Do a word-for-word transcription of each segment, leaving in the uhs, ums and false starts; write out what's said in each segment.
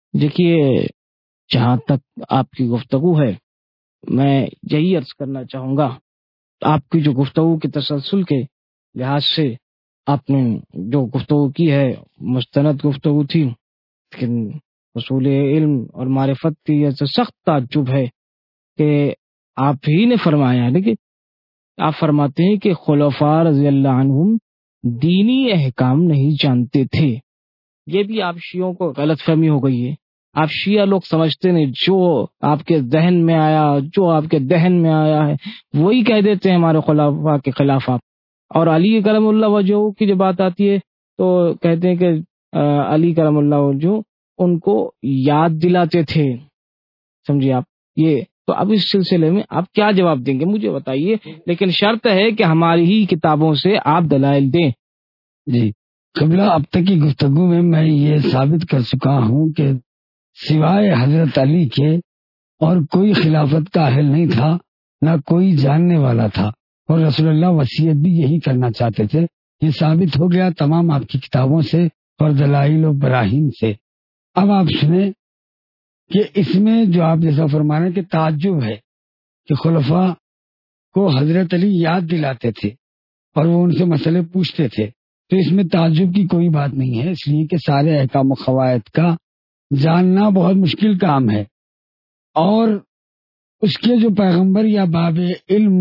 دیکھیے، جہاں تک آپ کی گفتگو ہے، میں یہی عرض کرنا چاہوں گا، آپ کی جو گفتگو کے تسلسل کے لحاظ سے آپ نے جو گفتگو کی ہے مستند گفتگو تھی، لیکن اصول علم اور معرفت کی یہ سخت تعجب ہے کہ آپ ہی نے فرمایا ہے، لیکن آپ فرماتے ہیں کہ خلفاء رضی اللہ عنہم دینی احکام نہیں جانتے تھے۔ یہ بھی آپ شیعوں کو غلط فہمی ہو گئی ہے۔ آپ شیعہ لوگ سمجھتے نہیں، جو آپ کے ذہن میں آیا، جو آپ کے دہن میں آیا ہے وہی کہہ دیتے ہیں ہمارے خلفاء کے خلاف آپ۔ اور علی کرم اللہ وجہ کی جو بات آتی ہے تو کہتے ہیں کہ علی کرم اللہ وجہ ان کو یاد دلاتے تھے، سمجھیے آپ یہ۔ تو اب اس سلسلے میں آپ کیا جواب دیں گے مجھے بتائیے، لیکن شرط ہے کہ ہماری ہی کتابوں سے آپ دلائل دیں۔ جی قبلہ، اب تک کی گفتگو میں میں یہ ثابت کر چکا ہوں کہ سوائے حضرت علی کے اور کوئی خلافت کا اہل نہیں تھا، نہ کوئی جاننے والا تھا، اور رسول اللہ وصیت بھی یہی کرنا چاہتے تھے۔ یہ ثابت ہو گیا تمام آپ کی کتابوں سے اور دلائل و براہین سے۔ اب آپ سنیں کہ اس میں جو آپ جیسا فرمانا ہے کہ تعجب ہے کہ خلفاء کو حضرت علی یاد دلاتے تھے اور وہ ان سے مسئلے پوچھتے تھے، تو اس میں تعجب کی کوئی بات نہیں ہے، اس لیے کہ سارے احکام و قواعد کا جاننا بہت مشکل کام ہے، اور اس کے جو پیغمبر یا باب علم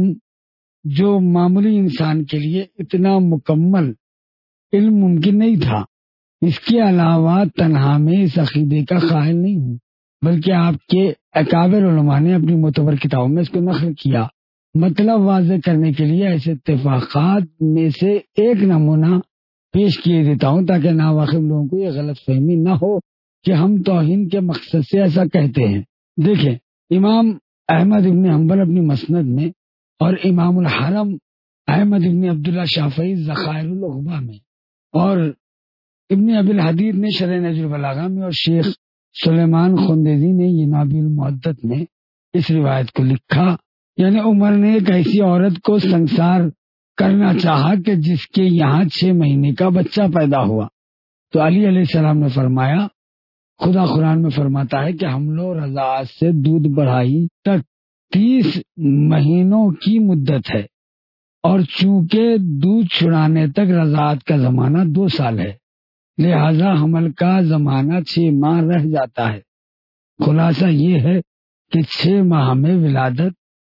جو معمولی انسان کے لیے اتنا مکمل علم ممکن نہیں تھا۔ اس کے علاوہ تنہا میں اس عقیدے کا قائل نہیں ہوں، بلکہ آپ کے اکابر علماء نے اپنی معتبر کتابوں میں اس کو نقل کیا۔ مطلب واضح کرنے کے لیے ایسے اتفاقات میں سے ایک نمونہ پیش کیے دیتا ہوں تاکہ ناواقف لوگوں کو یہ غلط فہمی نہ ہو کہ ہم توہین کے مقصد سے ایسا کہتے ہیں۔ دیکھیں، امام احمد ابن حنبل اپنی مسند میں، اور امام الحرم احمد ابن عبداللہ شافعی ذخائر العقبہ میں، اور ابن ابی الحدید نے شرح نہج البلاغہ میں، اور شیخ سلیمان خندیزی نے ینابی المعدت میں اس روایت کو لکھا، یعنی عمر نے ایک ایسی عورت کو سنسار کرنا چاہا کہ جس کے یہاں چھ مہینے کا بچہ پیدا ہوا، تو علی علیہ السلام نے فرمایا، خدا قرآن میں فرماتا ہے کہ حمل و رضاعت سے دودھ بڑھائی تک تیس مہینوں کی مدت ہے، اور چونکہ دودھ چھڑانے تک رضاعت کا زمانہ دو سال ہے، لہذا حمل کا زمانہ چھ ماہ رہ جاتا ہے۔ خلاصہ یہ ہے کہ چھ ماہ میں ولادت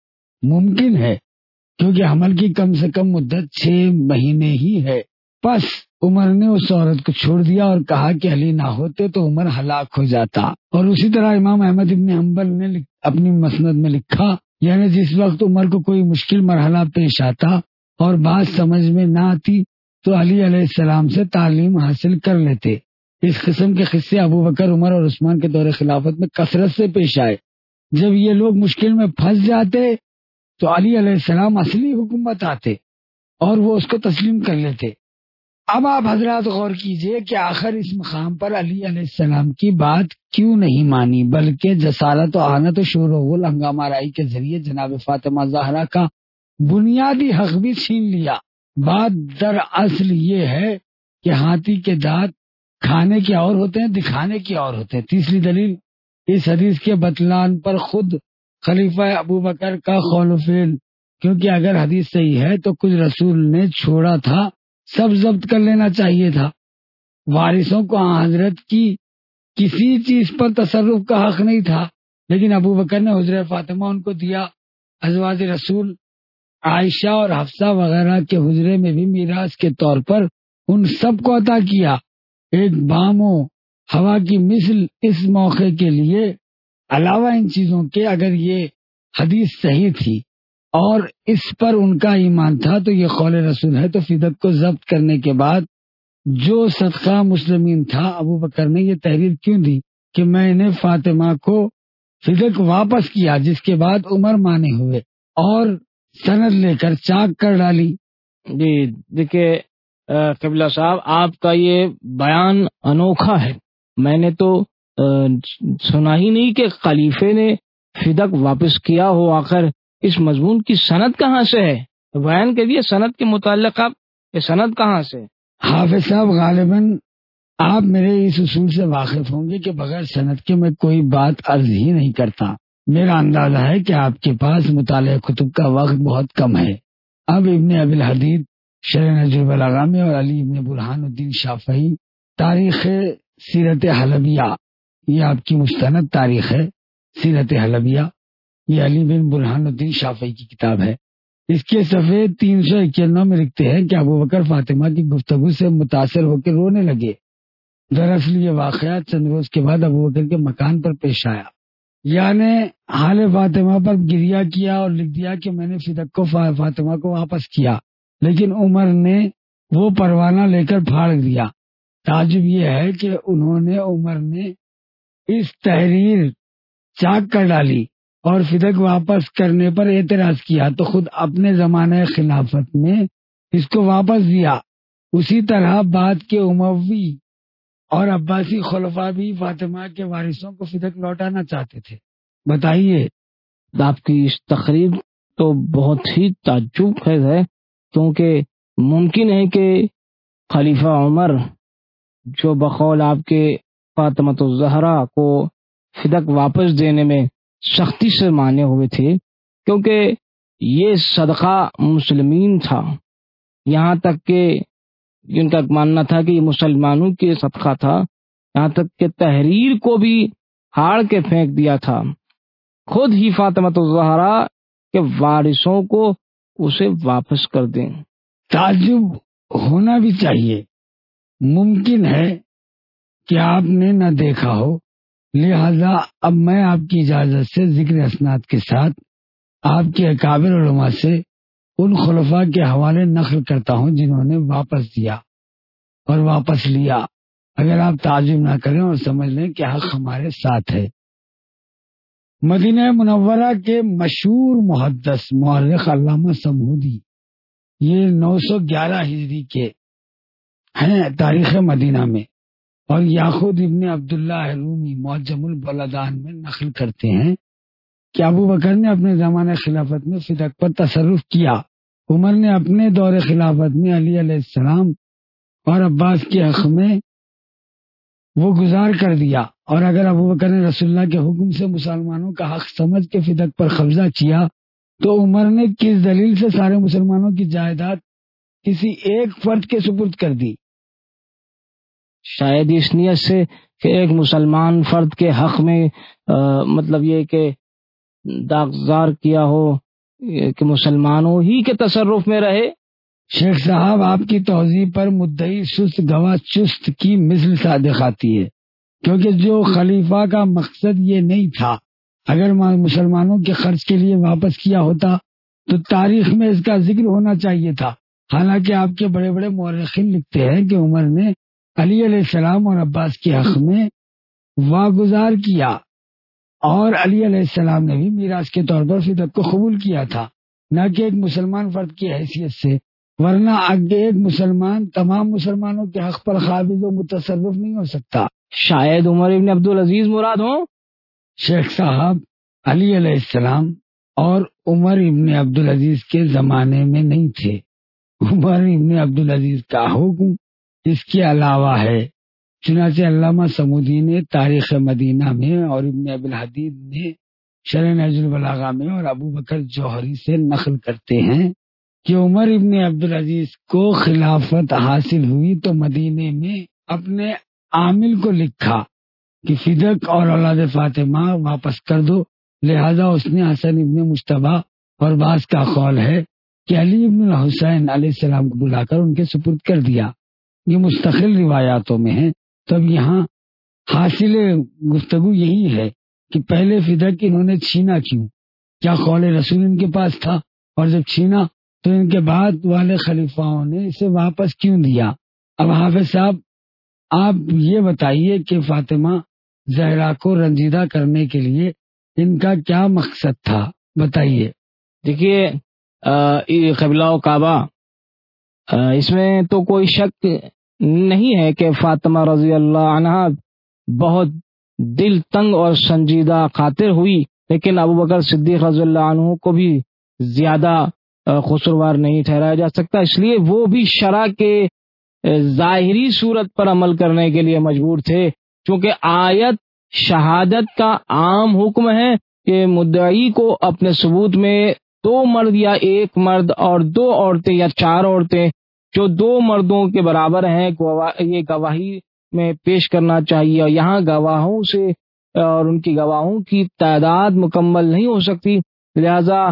ممکن ہے، کیونکہ حمل کی کم سے کم مدت چھ مہینے ہی ہے۔ پس عمر نے اس عورت کو چھوڑ دیا اور کہا کہ علی نہ ہوتے تو عمر ہلاک ہو جاتا۔ اور اسی طرح امام احمد ابن حنبل نے اپنی مسند میں لکھا، یعنی جس وقت عمر کو کوئی مشکل مرحلہ پیش آتا اور بات سمجھ میں نہ آتی تو علی علیہ السلام سے تعلیم حاصل کر لیتے۔ اس قسم کے قصے ابو بکر، عمر اور عثمان کے دور خلافت میں کثرت سے پیش آئے۔ جب یہ لوگ مشکل میں پھنس جاتے تو علی علیہ السلام اصلی حکومت آتے اور وہ اس کو تسلیم کر لیتے۔ اب آپ حضرات غور کیجئے کہ آخر اس مقام پر علی علیہ السلام کی بات کیوں نہیں مانی، بلکہ جسارت و آنت و شور و غل ہنگامہ آرائی کے ذریعے جناب فاطمہ زہرا کا بنیادی حق بھی چھین لیا۔ بات دراصل یہ ہے کہ ہاتھی کے دانت کھانے کے اور ہوتے ہیں، دکھانے کے اور ہوتے ہیں۔ تیسری دلیل، اس حدیث کے بطلان پر خود خلیفہ ابو بکر کا قول و فعل، کیونکہ اگر حدیث صحیح ہے تو کچھ رسول نے چھوڑا تھا سب ضبط کر لینا چاہیے تھا۔ وارثوں کو حضرت کی کسی چیز پر تصرف کا حق نہیں تھا، لیکن ابو بکر نے حجرہ فاطمہ ان کو دیا۔ ازواج رسول عائشہ اور حفصہ وغیرہ کے حجرے میں بھی میراث کے طور پر ان سب کو عطا کیا۔ ایک بام و ہوا کی مثل اس موقع کے لیے، علاوہ ان چیزوں کے، اگر یہ حدیث صحیح تھی اور اس پر ان کا ایمان تھا تو یہ قول رسول ہے، تو فدق کو ضبط کرنے کے بعد جو صدقہ مسلمین تھا، ابو بکر نے یہ تحریر کیوں دی کہ میں نے فاطمہ کو فدق واپس کیا، جس کے بعد عمر مانے ہوئے اور سند لے کر چاک کر ڈالی۔ جی دیکھیے قبلہ صاحب، آپ کا یہ بیان انوکھا ہے۔ میں نے تو سنا ہی نہیں کہ خلیفے نے فدق واپس کیا ہو۔ آخر اس مضمون کی سند کہاں سے ہے؟ بیان کریے سند کے متعلق، آپ یہ سند کہاں سے؟ حافظ صاحب غالباً آپ میرے اس اصول سے واقف ہوں گے کہ بغیر سند کے میں کوئی بات عرض ہی نہیں کرتا۔ میرا اندازہ ہے کہ آپ کے پاس مطالعہ کتب کا وقت بہت کم ہے۔ اب ابن ابی الحدید شرح نہج البلاغہ میں اور علی ابن برہان الدین شافعی تاریخ سیرت حلبیہ، یہ آپ کی مستند تاریخ ہے سیرت حلبیہ، یہ علی بن برہان الدین شافعی کی کتاب ہے۔ اس کے صفحے تین سو اکیانوے میں لکھتے ہیں کہ ابو بکر فاطمہ کی گفتگو سے متاثر ہو کے رونے لگے۔ دراصل یہ واقعہ چند روز کے بعد ابو بکر کے مکان پر پیش آیا، یعنی حال فاطمہ پر گریہ کیا اور لکھ دیا کہ میں نے فدق کو فاطمہ کو واپس کیا، لیکن عمر نے وہ پروانہ لے کر پھاڑ دیا۔ تعجب یہ ہے کہ انہوں نے عمر نے اس تحریر چاک کر ڈالی اور فدق واپس کرنے پر اعتراض کیا تو خود اپنے زمانہ خلافت میں اس کو واپس دیا۔ اسی طرح بعد کے اموی اور عباسی خلفاء بھی فاطمہ کے وارثوں کو فدق لوٹانا چاہتے تھے۔ بتائیے، آپ کی اس تقریر تو بہت ہی تعجب خیز ہے، کیونکہ ممکن ہے کہ خلیفہ عمر جو بقول آپ کے فاطمہ الزہرا کو فدق واپس دینے میں سختی سے مانے ہوئے تھے، کیونکہ یہ صدقہ مسلمین تھا، یہاں تک کہ جن کا ماننا تھا کہ یہ مسلمانوں کے صدقہ تھا، یہاں تک کہ تحریر کو بھی ہاڑ کے پھینک دیا تھا۔ خود ہی فاطمہ الزہرا کے وارثوں کو اسے واپس کر دیں۔ تعجب ہونا بھی چاہیے، ممکن ہے کہ آپ نے نہ دیکھا ہو، لہذا اب میں آپ کی اجازت سے ذکر اسناد کے ساتھ آپ کے اکابر علماء سے ان خلفاء کے حوالے نقل کرتا ہوں جنہوں نے واپس دیا اور واپس لیا، اگر آپ تعجب نہ کریں اور سمجھ لیں کہ حق ہمارے ساتھ ہے۔ مدینہ منورہ کے مشہور محدث مورخ علامہ سمہودی، یہ نو سو گیارہ ہجری کے ہیں تاریخ مدینہ میں، اور یاخود ابن عبداللہ رومی معجم البلدان میں نقل کرتے ہیں کہ ابو بکر نے اپنے زمانہ خلافت میں فدق پر تصرف کیا، عمر نے اپنے دور خلافت میں علی علیہ السلام اور عباس کے حق میں وہ گزار کر دیا، اور اگر ابو بکر نے رسول اللہ کے حکم سے مسلمانوں کا حق سمجھ کے فدق پر قبضہ کیا تو عمر نے کس دلیل سے سارے مسلمانوں کی جائیداد کسی ایک فرد کے سپرد کر دی؟ شاید اس نیت سے کہ ایک مسلمان فرد کے حق میں آ, مطلب یہ کہ داغزار کیا ہو کہ مسلمانوں ہی کے تصرف میں رہے۔ شیخ صاحب، آپ کی توضیح پر مدعی سست گواہ چست کی مثل صادق آتی ہے، کیونکہ جو خلیفہ کا مقصد یہ نہیں تھا، اگر مسلمانوں کے خرچ کے لیے واپس کیا ہوتا تو تاریخ میں اس کا ذکر ہونا چاہیے تھا۔ حالانکہ آپ کے بڑے بڑے مورخین لکھتے ہیں کہ عمر نے علی علیہ السلام اور عباس کے حق میں واگزار کیا، اور علی علیہ السلام نے بھی میراث کے طور پر فدق کو قبول کیا تھا، نہ کہ ایک مسلمان فرد کی حیثیت سے، ورنہ آگے ایک مسلمان تمام مسلمانوں کے حق پر قابض و متصرف نہیں ہو سکتا۔ شاید عمر ابن عبدالعزیز مراد ہوں؟ شیخ صاحب، علی علیہ السلام اور عمر ابن عبدالعزیز کے زمانے میں نہیں تھے، عمر ابن عبدالعزیز کا حکم اس کے علاوہ ہے۔ چنانچہ علامہ سمودی نے تاریخ مدینہ میں اور ابن ابی الحدید نے شرح نہج البلاغہ میں اور ابو بکر جوہری سے نقل کرتے ہیں کہ عمر ابن عبدالعزیز کو خلافت حاصل ہوئی تو مدینے میں اپنے عامل کو لکھا کہ فدق اور اولاد فاطمہ واپس کر دو، لہذا اس نے حسن ابن مجتبیٰ اور بعض کا قول ہے کہ علی ابن الحسین علیہ السلام کو بلا کر ان کے سپرد کر دیا۔ یہ مستقل روایاتوں میں ہے۔ تب یہاں حاصل گفتگو یہی ہے کہ پہلے فدق انہوں نے چھینا کیوں؟ کیا قول رسول ان کے پاس تھا؟ اور جب چھینا تو ان کے بعد والے خلیفاؤں نے اسے واپس کیوں دیا؟ اب حافظ صاحب، آپ یہ بتائیے کہ فاطمہ زہرا کو رنجیدہ کرنے کے لیے ان کا کیا مقصد تھا؟ بتائیے۔ دیکھیے، قبلہ و کعبہ، اس میں تو کوئی شک نہیں ہے کہ فاطمہ رضی اللہ عنہا بہت دل تنگ اور سنجیدہ خاطر ہوئی، لیکن ابو بکر صدیق رضی اللہ عنہ کو بھی زیادہ قصوروار نہیں ٹھہرایا جا سکتا، اس لیے وہ بھی شرع کے ظاہری صورت پر عمل کرنے کے لیے مجبور تھے، چونکہ آیت شہادت کا عام حکم ہے کہ مدعی کو اپنے ثبوت میں دو مرد یا ایک مرد اور دو عورتیں یا چار عورتیں جو دو مردوں کے برابر ہیں یہ گواہی میں پیش کرنا چاہیے، اور یہاں گواہوں سے اور ان کی گواہوں کی تعداد مکمل نہیں ہو سکتی، لہذا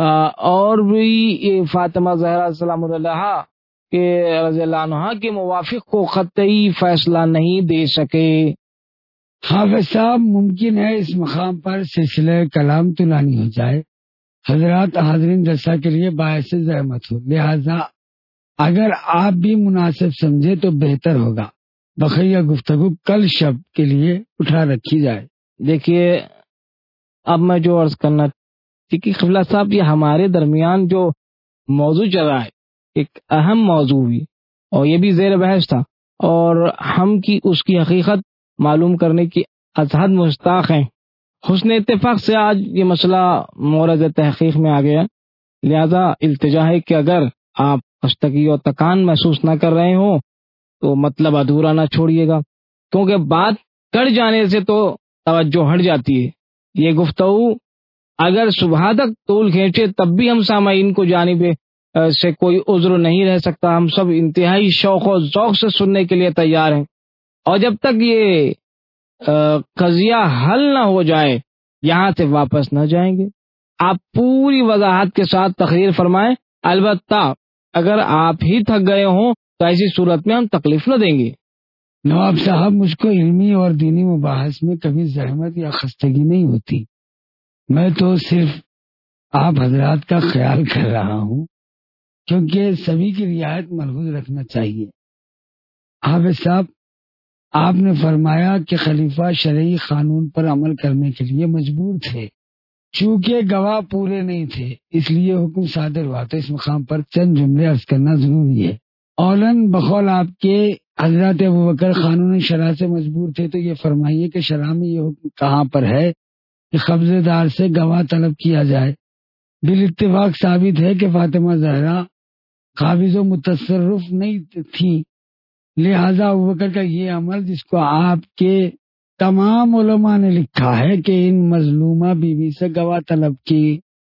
اور بھی فاطمہ زہرا سلام اللہ کے رضی اللہ عنہا کے موافق کو قطعی فیصلہ نہیں دے سکے۔ حافظ صاحب، ممکن ہے اس مقام پر سلسلہ کلام طولانی ہو جائے، حضرات حاضرین جلسہ کے لیے باعث زحمت ہو، لہذا اگر آپ بھی مناسب سمجھے تو بہتر ہوگا بقیہ گفتگو کل شب کے لیے اٹھا رکھی جائے۔ دیکھیے، اب میں جو عرض کرنا کہ قبلہ صاحب، یہ ہمارے درمیان جو موضوع چل رہا ہے ایک اہم موضوع بھی، اور یہ بھی زیر بحث تھا، اور ہم کی اس کی حقیقت معلوم کرنے کی ازحد مشتاق ہیں۔ حسن اتفاق سے آج یہ مسئلہ مورد تحقیق میں آ گیا، لہذا التجا ہے کہ اگر آپ خستگی اور تکان محسوس نہ کر رہے ہوں تو مطلب ادھورا نہ چھوڑیے گا، کیونکہ بات کٹ جانے سے تو توجہ ہٹ جاتی ہے۔ یہ گفتگو اگر صبح تک طول کھینچے تب بھی ہم سامعین کو جانب سے کوئی عذر نہیں رہ سکتا، ہم سب انتہائی شوق و ذوق سے سننے کے لیے تیار ہیں، اور جب تک یہ قضیہ حل نہ ہو جائے یہاں سے واپس نہ جائیں گے۔ آپ پوری وضاحت کے ساتھ تقریر فرمائیں، البتہ اگر آپ ہی تھک گئے ہوں تو ایسی صورت میں ہم تکلیف نہ دیں گے۔ نواب صاحب، مجھ کو علمی اور دینی مباحث میں کبھی زحمت یا خستگی نہیں ہوتی، میں تو صرف آپ حضرات کا خیال کر رہا ہوں، کیونکہ سبھی کی رعایت ملحوظ رکھنا چاہیے۔ حافظ صاحب، آپ نے فرمایا کہ خلیفہ شرعی قانون پر عمل کرنے کے لیے مجبور تھے، چونکہ گواہ پورے نہیں تھے اس لیے حکم صادر ہوا، تو اس مقام پر چند جملے عرض کرنا ضروری ہے۔ اولن بقول آپ کے حضرت ابوبکر قانون شرع سے مجبور تھے، تو یہ فرمائیے کہ شرع میں یہ حکم کہاں پر ہے کہ قبضے دار سے گواہ طلب کیا جائے؟ بالاتفاق ثابت ہے کہ فاطمہ زہرا قابض و متصرف نہیں تھی، لہذا ابوبکر کا یہ عمل، جس کو آپ کے تمام علماء نے لکھا ہے کہ ان مظلومہ بیوی سے گواہ طلب کی،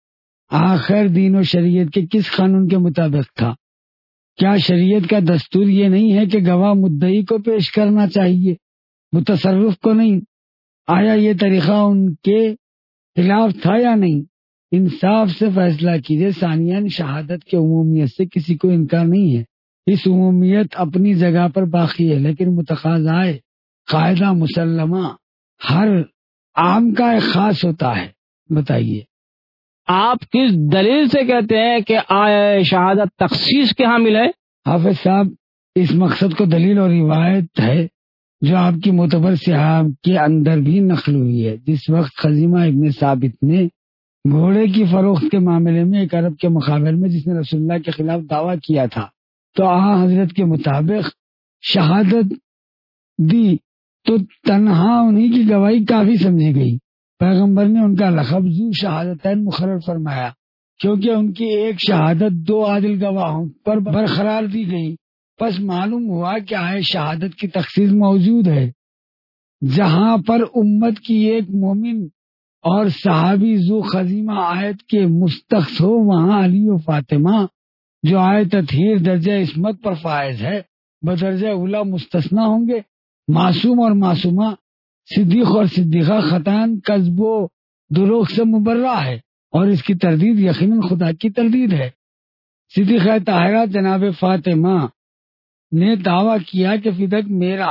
آخر دین و شریعت کے کس قانون کے مطابق تھا؟ کیا شریعت کا دستور یہ نہیں ہے کہ گواہ مدعی کو پیش کرنا چاہیے، متصرف کو نہیں؟ آیا یہ طریقہ ان کے خلاف تھا یا نہیں؟ انصاف سے فیصلہ کیجیے۔ ثانیاً، شہادت کے عمومیت سے کسی کو انکار نہیں ہے، اس عمومیت اپنی جگہ پر باقی ہے، لیکن متقاضائے قاعدہ مسلمہ ہر عام کا ایک خاص ہوتا ہے۔ بتائیے، آپ کس دلیل سے کہتے ہیں کہ آیا شہادت تخصیص کے حامل ہے؟ حافظ صاحب، اس مقصد کو دلیل اور روایت ہے جو آپ کی معتبر صحاف کے اندر بھی نقل ہوئی ہے۔ جس وقت خزیمہ ابن ثابت نے گھوڑے کی فروخت کے معاملے میں ایک عرب کے مقابل میں جس نے رسول اللہ کے خلاف دعویٰ کیا تھا تو آن حضرت کے مطابق شہادت دی تو تنہا انہی کی گواہی کافی سمجھی گئی۔ پیغمبر نے ان کا لقب ذو شہادتین مقرر فرمایا، کیونکہ ان کی ایک شہادت دو عادل گواہوں پر برقرار دی گئی۔ پس معلوم ہوا کہ آئے شہادت کی تخصیص موجود ہے، جہاں پر امت کی ایک مومن اور صحابی ذو خزیمہ آیت کے مستخص ہو، وہاں علی و فاطمہ جو آئے تطہیر درجہ عصمت پر فائز ہے بدرجہ اولا مستثنی ہوں گے۔ معصوم اور معصومہ، صدیق اور صدیقہ خطاً کذب و دروغ سے مبرہ ہے، اور اس کی تردید یقیناً خدا کی تردید ہے۔ صدیقہ طاہرہ جناب فاطمہ نے دعویٰ کیا کہ فدک میرا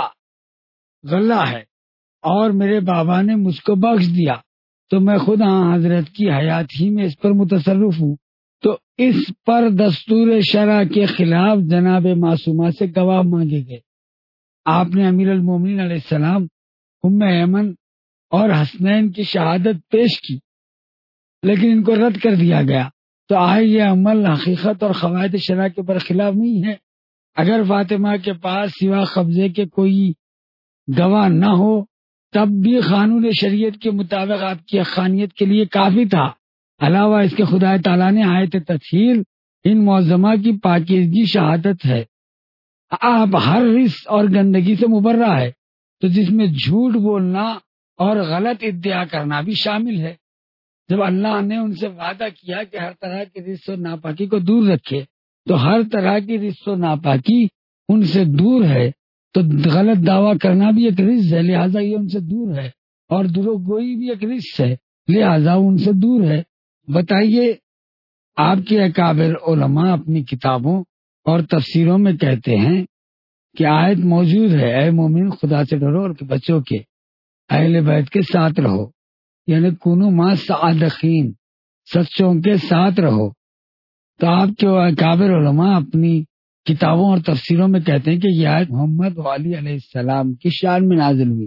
غلہ ہے اور میرے بابا نے مجھ کو بخش دیا، تو میں خود آن حضرت کی حیات ہی میں اس پر متصرف ہوں، تو اس پر دستور شرع کے خلاف جناب معصومہ سے گواہ مانگے گئے۔ آپ نے امیر المومنین علیہ السلام، ام ایمن اور حسنین کی شہادت پیش کی، لیکن ان کو رد کر دیا گیا۔ تو آئے یہ عمل حقیقت اور قواعد شرع کے برخلاف نہیں ہے؟ اگر فاطمہ کے پاس سوا قبضے کے کوئی گواہ نہ ہو تب بھی قانون شریعت کے مطابق آپ کی حقانیت کے لیے کافی تھا۔ علاوہ اس کے خدا تعالیٰ نے آیت تطہیر ان معظمہ کی پاکیزگی شہادت ہے، آپ ہر رس اور گندگی سے مبرہ ہے، تو جس میں جھوٹ بولنا اور غلط ادعا کرنا بھی شامل ہے۔ جب اللہ نے ان سے وعدہ کیا کہ ہر طرح کی رس و ناپاکی کو دور رکھے، تو ہر طرح کی رس و ناپاکی ان سے دور ہے، تو غلط دعویٰ کرنا بھی ایک رس ہے، لہٰذا یہ ان سے دور ہے، اور دروغ گوئی بھی ایک رس ہے، لہٰذا ان سے دور ہے۔ بتائیے، آپ کے اکابر علماء اپنی کتابوں اور تفسیروں میں کہتے ہیں کہ آیت موجود ہے، اے مومن خدا سے ڈرو اور بچوں کے اہل بیت کے ساتھ رہو، یعنی کنو ما صادقین، سچوں کے ساتھ رہو۔ تو آپ کے اکابر علماء اپنی کتابوں اور تفسیروں میں کہتے ہیں کہ یہ آیت محمد و علی علیہ السلام کی شان میں نازل ہوئی۔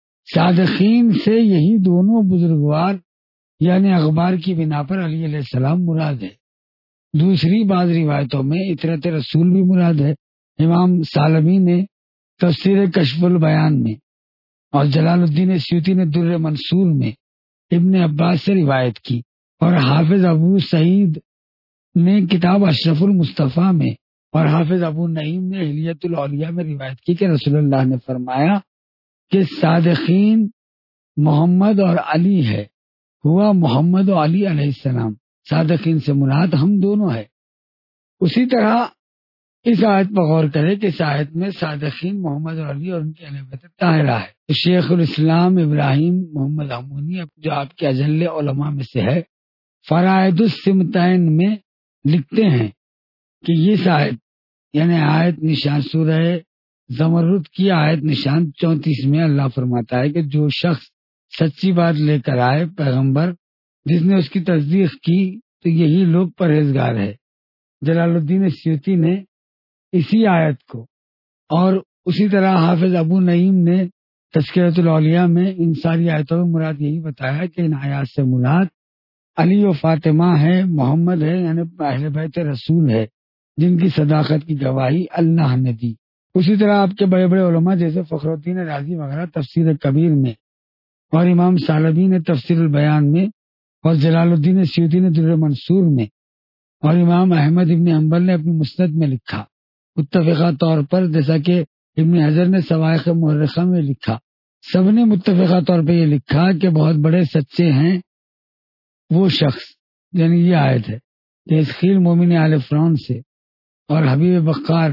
صادقین سے یہی دونوں بزرگوار یعنی اخبار کی بنا پر علی علیہ السلام مراد ہے۔ دوسری بعض روایتوں میں اطرت رسول بھی مراد ہے۔ امام سالمی نے تفسیر کشف البیان میں اور جلال الدین سیوطی نے در منصور میں ابن عباس سے روایت کی، اور حافظ ابو سعید نے کتاب اشرف المصطفیٰ میں اور حافظ ابو نعیم نے حلیت الاولیاء میں روایت کی کہ رسول اللہ نے فرمایا کہ صادقین محمد اور علی ہے، ہوا محمد و علی علیہ السلام، صادقین سے مراد ہم دونوں ہے۔ اسی طرح اس آیت پر غور کرے کہ اس آیت میں صادقین محمد اور علی اور ان کے اہل بیت طاہرہ ہے۔ تو شیخ الاسلام ابراہیم محمد امونی جو آپ کے اجل علماء میں سے ہے، فرائد السمتین میں لکھتے ہیں کہ یہ آیت یعنی آیت نشان سورہ زمرد کی آیت نشان چونتیس میں اللہ فرماتا ہے کہ جو شخص سچی بات لے کر آئے پیغمبر جس نے اس کی تصدیق کی تو یہی لوگ پرہیزگار ہے۔ جلال الدین سیوطی نے اسی آیت کو اور اسی طرح حافظ ابو نعیم نے تذکرۃ الاولیاء میں ان ساری آیتوں میں مراد یہی بتایا کہ ان آیات سے مراد علی و فاطمہ ہے، محمد ہے، یعنی اہل بیت رسول ہے جن کی صداقت کی گواہی اللہ نے دی۔ اسی طرح آپ کے بڑے بڑے علماء جیسے فخر الدین رازی وغیرہ تفسیر کبیر میں اور امام سالبی نے تفسیر البیان میں اور جلال الدین سیوطی نے در منصور میں اور امام احمد ابن حنبل نے اپنی مسند میں لکھا متفقہ طور پر، جیسا کہ ابن حجر نے سوائق مورخہ میں لکھا، سب نے متفقہ طور پہ یہ لکھا کہ بہت بڑے سچے ہیں وہ شخص، یعنی یہ آیت ہے کہ اسخیل مومن آل فرعون سے اور حبیب بقار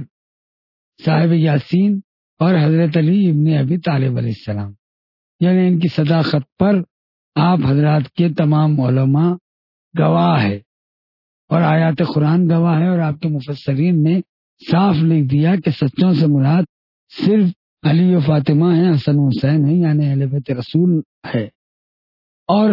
صاحب یاسین اور حضرت علی ابن ابی طالب علیہ السلام، یعنی ان کی صداقت پر آپ حضرات کے تمام علماء گواہ ہے اور آیات قرآن گواہ ہے، اور آپ کے مفسرین نے صاف لکھ دیا کہ سچوں سے مراد صرف علی و فاطمہ ہیں، حسن و حسین ہیں، یعنی اہل بیت رسول ہے۔ اور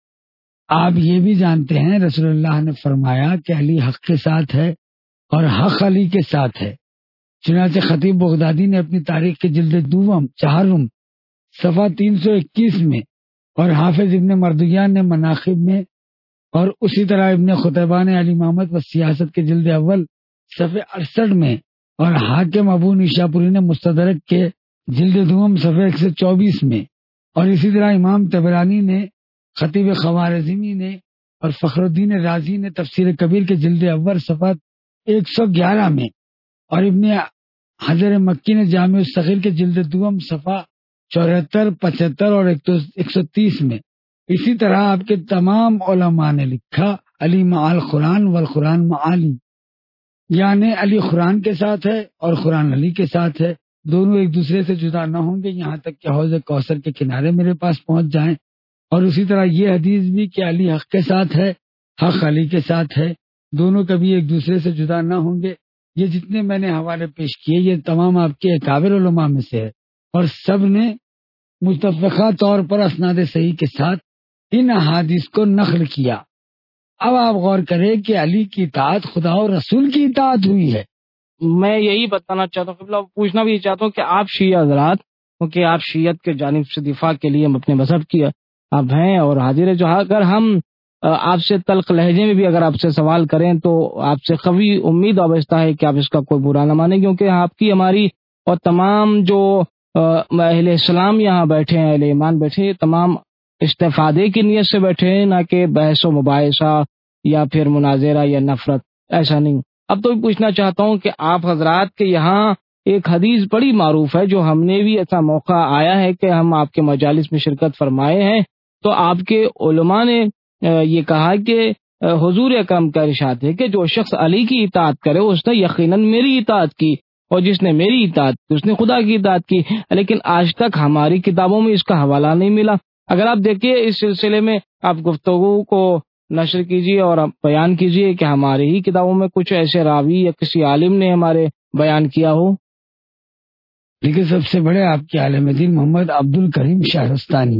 آپ یہ بھی جانتے ہیں رسول اللہ نے فرمایا کہ علی حق کے ساتھ ہے اور حق علی کے ساتھ ہے۔ چنانچہ خطیب بغدادی نے اپنی تاریخ کے جلد دوم چہارم صفحہ تین سو اکیس میں اور حافظ ابن مردیان نے مناقب میں اور اسی طرح ابن خطیبہ نے علی محمد و سیاست کے جلد اول صفحہ اڑسٹھ میں اور حاکم ابو نیشاپوری نے مستدرک کے جلد دوم صفحہ ایک سو چوبیس میں اور اسی طرح امام طبرانی نے خطیب خوارزمی نے اور فخر الدین رازی نے تفسیر کبیر کے جلد اول صفحہ ایک سو گیارہ میں اور ابن حجر مکی نے جامع الصغیر کے جلد دوم صفحہ چوہتر پچہتر اور ایک سو تیس میں اسی طرح آپ کے تمام علماء نے لکھا علی مع القرآن والقرآن مع علی، یعنی علی قرآن کے ساتھ ہے اور قرآن علی کے ساتھ ہے، دونوں ایک دوسرے سے جدا نہ ہوں گے یہاں تک کہ حوض کوثر کے کنارے میرے پاس پہنچ جائیں۔ اور اسی طرح یہ حدیث بھی کہ علی حق کے ساتھ ہے، حق علی کے ساتھ ہے، دونوں کبھی ایک دوسرے سے جدا نہ ہوں گے۔ یہ جتنے میں نے حوالے پیش کیے یہ تمام آپ کے اکابر علماء میں سے ہے اور سب نے متفقہ طور پر اسناد صحیح کے ساتھ ان احادیث کو نقل کیا۔ اب آپ غور کریں کہ علی کی اطاعت خدا اور رسول کی اطاعت ہوئی ہے۔ میں یہی بتانا چاہتا ہوں، قبلہ پوچھنا بھی چاہتا ہوں کہ آپ شیعہ حضرات، کیونکہ آپ شیعت کے جانب سے دفاع کے لیے اپنے مذہب کی آپ ہیں اور حاضر جو اگر ہم آپ سے تلخ لہجے میں بھی اگر آپ سے سوال کریں تو آپ سے قوی امید وابستہ ہے کہ آپ اس کا کوئی برا نہ مانیں، کیونکہ آپ کی ہماری اور تمام جو اہل اسلام یہاں بیٹھے ہیں، اہل ایمان بیٹھے ہیں، تمام استفادے کی نیت سے بیٹھے ہیں، نہ کہ بحث و مباحثہ یا پھر مناظرہ یا نفرت، ایسا نہیں۔ اب تو پوچھنا چاہتا ہوں کہ آپ حضرات کے یہاں ایک حدیث بڑی معروف ہے جو ہم نے بھی ایسا موقع آیا ہے کہ ہم آپ کے مجالس میں شرکت فرمائے ہیں، تو آپ کے علماء نے یہ کہا کہ حضور اکرم کا ارشاد ہے کہ جو شخص علی کی اطاعت کرے اس نے یقیناً میری اطاعت کی، اور جس نے میری اطاعت کی اس نے خدا کی اطاعت کی۔ لیکن آج تک ہماری کتابوں میں اس کا حوالہ نہیں ملا۔ اگر آپ دیکھیے اس سلسلے میں آپ گفتگو کو نشر کیجیے اور آپ بیان کیجیے کہ ہماری ہی کتابوں میں کچھ ایسے راوی یا کسی عالم نے ہمارے بیان کیا ہو۔ لیکن سب سے بڑے آپ کے عالم دین محمد عبد الکریم شہرستانی،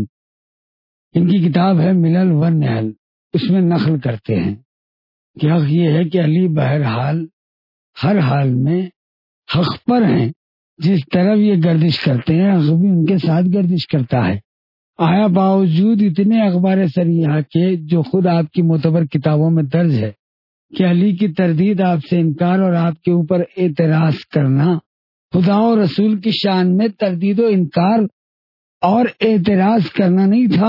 ان کی کتاب ہے ملل و نحل، اس میں نقل کرتے ہیں کہ حق یہ ہے کہ علی بہرحال ہر حال میں حق پر ہیں، جس طرف یہ گردش کرتے ہیں حق بھی ان کے ساتھ گردش کرتا ہے۔ آیا باوجود اتنے اخبار صریحہ کے جو خود آپ کی معتبر کتابوں میں درج ہے کہ علی کی تردید، آپ سے انکار اور آپ کے اوپر اعتراض کرنا خدا و رسول کی شان میں تردید و انکار اور اعتراض کرنا نہیں تھا؟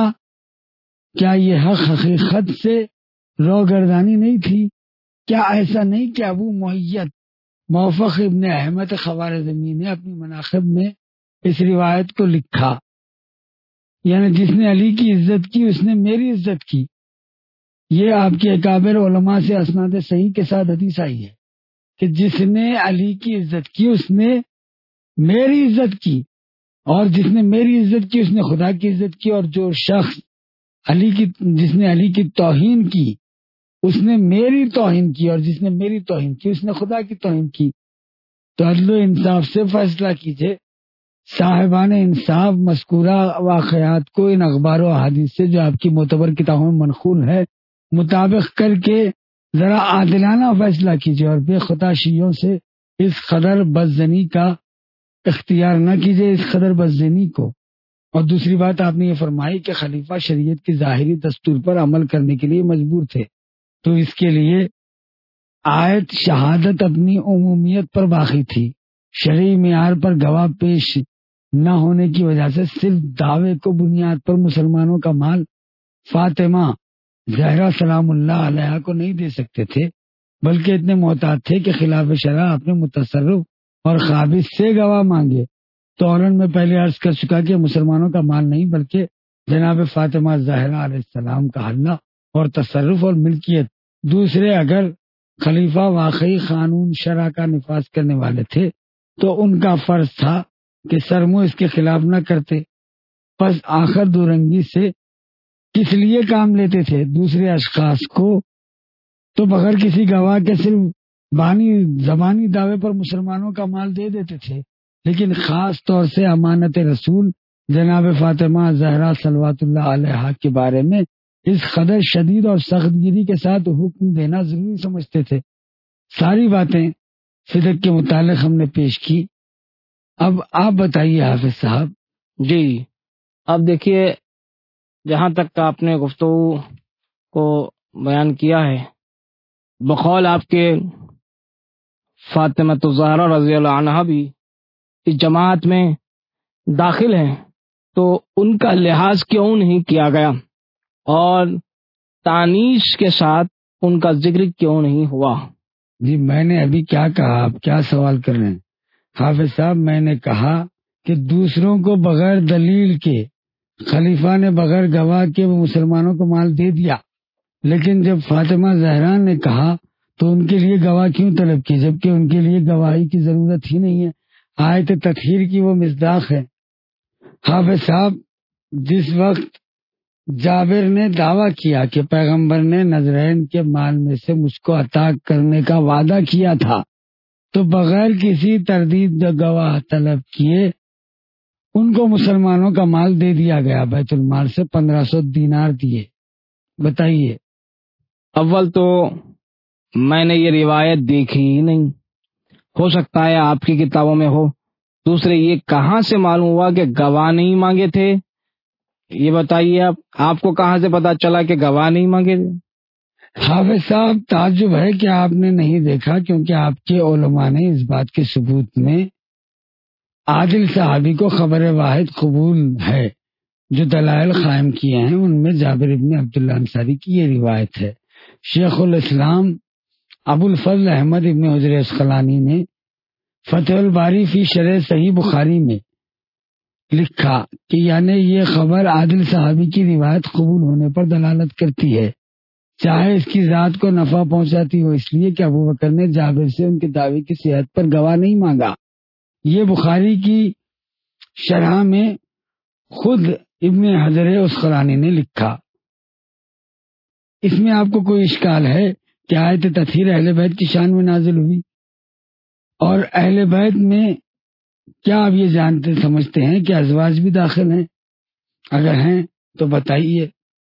کیا یہ حق حقیقت سے روگردانی نہیں تھی؟ کیا ایسا نہیں کہ ابو معید موفق ابن احمد خوارزمی نے اپنی مناقب میں اس روایت کو لکھا، یعنی جس نے علی کی عزت کی اس نے میری عزت کی؟ یہ آپ کے اکابر علماء سے اسناد صحیح کے ساتھ حدیث آئی ہے کہ جس نے علی کی عزت کی اس نے میری عزت کی، اور جس نے میری عزت کی اس نے خدا کی عزت کی، اور جو شخص علی کی جس نے علی کی توہین کی اس نے میری توہین کی، اور جس نے میری توہین کی اس نے خدا کی توہین کی۔ تو عدل و انصاف سے فیصلہ کیجئے۔ صاحبان انصاف مذکورہ واقعات کو ان اخبار و احادیث سے جو آپ کی معتبر کتابوں میں منقول ہے مطابق کر کے ذرا عادلانہ فیصلہ کیجئے، اور بے خطا شیعوں سے اس قدر بدزنی کا اختیار نہ کیجئے، اس قدر بدزنی کو۔ اور دوسری بات آپ نے یہ فرمائی کہ خلیفہ شریعت کی ظاہری دستور پر عمل کرنے کے لیے مجبور تھے، تو اس کے لیے آیت شہادت اپنی عمومیت پر باقی تھی، شرعی معیار پر گواہ پیش نہ ہونے کی وجہ سے صرف دعوے کو بنیاد پر مسلمانوں کا مال فاطمہ زہرا سلام اللہ علیہ کو نہیں دے سکتے تھے، بلکہ اتنے محتاط تھے کہ خلاف شرع اپنے متصرف اور قابض سے گواہ مانگے۔ تو اورن میں پہلے عرض کر چکا کہ مسلمانوں کا مال نہیں بلکہ جناب فاطمہ زہرا علیہ السلام کا حلہ اور تصرف اور ملکیت۔ دوسرے، اگر خلیفہ واقعی قانون شرع کا نفاذ کرنے والے تھے تو ان کا فرض تھا کہ سرمو اس کے خلاف نہ کرتے، پس آخر دورنگی سے کس لیے کام لیتے تھے؟ دوسرے اشخاص کو تو بغیر کسی گواہ کے صرف بانی زبانی دعوے پر مسلمانوں کا مال دے دیتے تھے، لیکن خاص طور سے امانت رسول جناب فاطمہ زہرا صلوات اللہ علیہا کے بارے میں اس قدر شدید اور سخت گیری کے ساتھ حکم دینا ضروری سمجھتے تھے۔ ساری باتیں صدق کے متعلق ہم نے پیش کی، اب آپ بتائیے حافظ صاحب۔ جی، اب دیکھیے، جہاں تک آپ نے گفتگو کو بیان کیا ہے، بقول آپ کے فاطمہ الزہرا رضی اللہ عنہا بھی اس جماعت میں داخل ہیں، تو ان کا لحاظ کیوں نہیں کیا گیا اور تانیث کے ساتھ ان کا ذکر کیوں نہیں ہوا؟ جی، میں نے ابھی کیا کہا؟ آپ کیا سوال کر رہے ہیں حافظ صاحب؟ میں نے کہا کہ دوسروں کو بغیر دلیل کے خلیفہ نے بغیر گواہ کے وہ مسلمانوں کو مال دے دیا، لیکن جب فاطمہ زہرا نے کہا تو ان کے لیے گواہ کیوں طلب کی، جبکہ ان کے لیے گواہی کی ضرورت ہی نہیں ہے؟ آیت تطہیر کی وہ مصداق ہے۔ حافظ صاحب، جس وقت جابر نے دعویٰ کیا کہ پیغمبر نے نذرین کے مال میں سے مجھ کو عطا کرنے کا وعدہ کیا تھا، تو بغیر کسی تردید گواہ طلب کیے ان کو مسلمانوں کا مال دے دیا گیا، بیت المال سے پندرہ سو دینار دیے۔ بتائیے۔ اول تو میں نے یہ روایت دیکھی ہی نہیں، ہو سکتا ہے آپ کی کتابوں میں ہو۔ دوسرے، یہ کہاں سے معلوم ہوا کہ گواہ نہیں مانگے تھے؟ یہ بتائیے، آپ آپ کو کہاں سے پتا چلا کہ گواہ نہیں مانگے تھے؟ حافظ صاحب، تعجب ہے کہ آپ نے نہیں دیکھا، کیونکہ آپ کے علماء نے اس بات کے ثبوت میں عادل صحابی کو خبر واحد قبول ہے۔ جو دلائل قائم کیے ہیں ان میں جابر ابن عبداللہ انصاری کی یہ روایت ہے۔ شیخ الاسلام ابو الفضل احمد ابن حجر عسقلانی نے فتح الباری فی شرح صحیح بخاری میں لکھا کہ یعنی یہ خبر عادل صحابی کی روایت قبول ہونے پر دلالت کرتی ہے، چاہے اس کی ذات کو نفع پہنچاتی ہو، اس لیے کہ ابو بکر نے جابر سے ان کے دعوے کی صحت پر گواہ نہیں مانگا۔ یہ بخاری کی شرح میں خود ابن حجر عسقلانی نے لکھا۔ اس میں آپ کو کوئی اشکال ہے کہ آیت تطہیر اہل بیت کی شان میں نازل ہوئی؟ اور اہل بیت میں کیا آپ یہ جانتے سمجھتے ہیں کہ ازواج بھی داخل ہیں؟ اگر ہیں تو بتائیے۔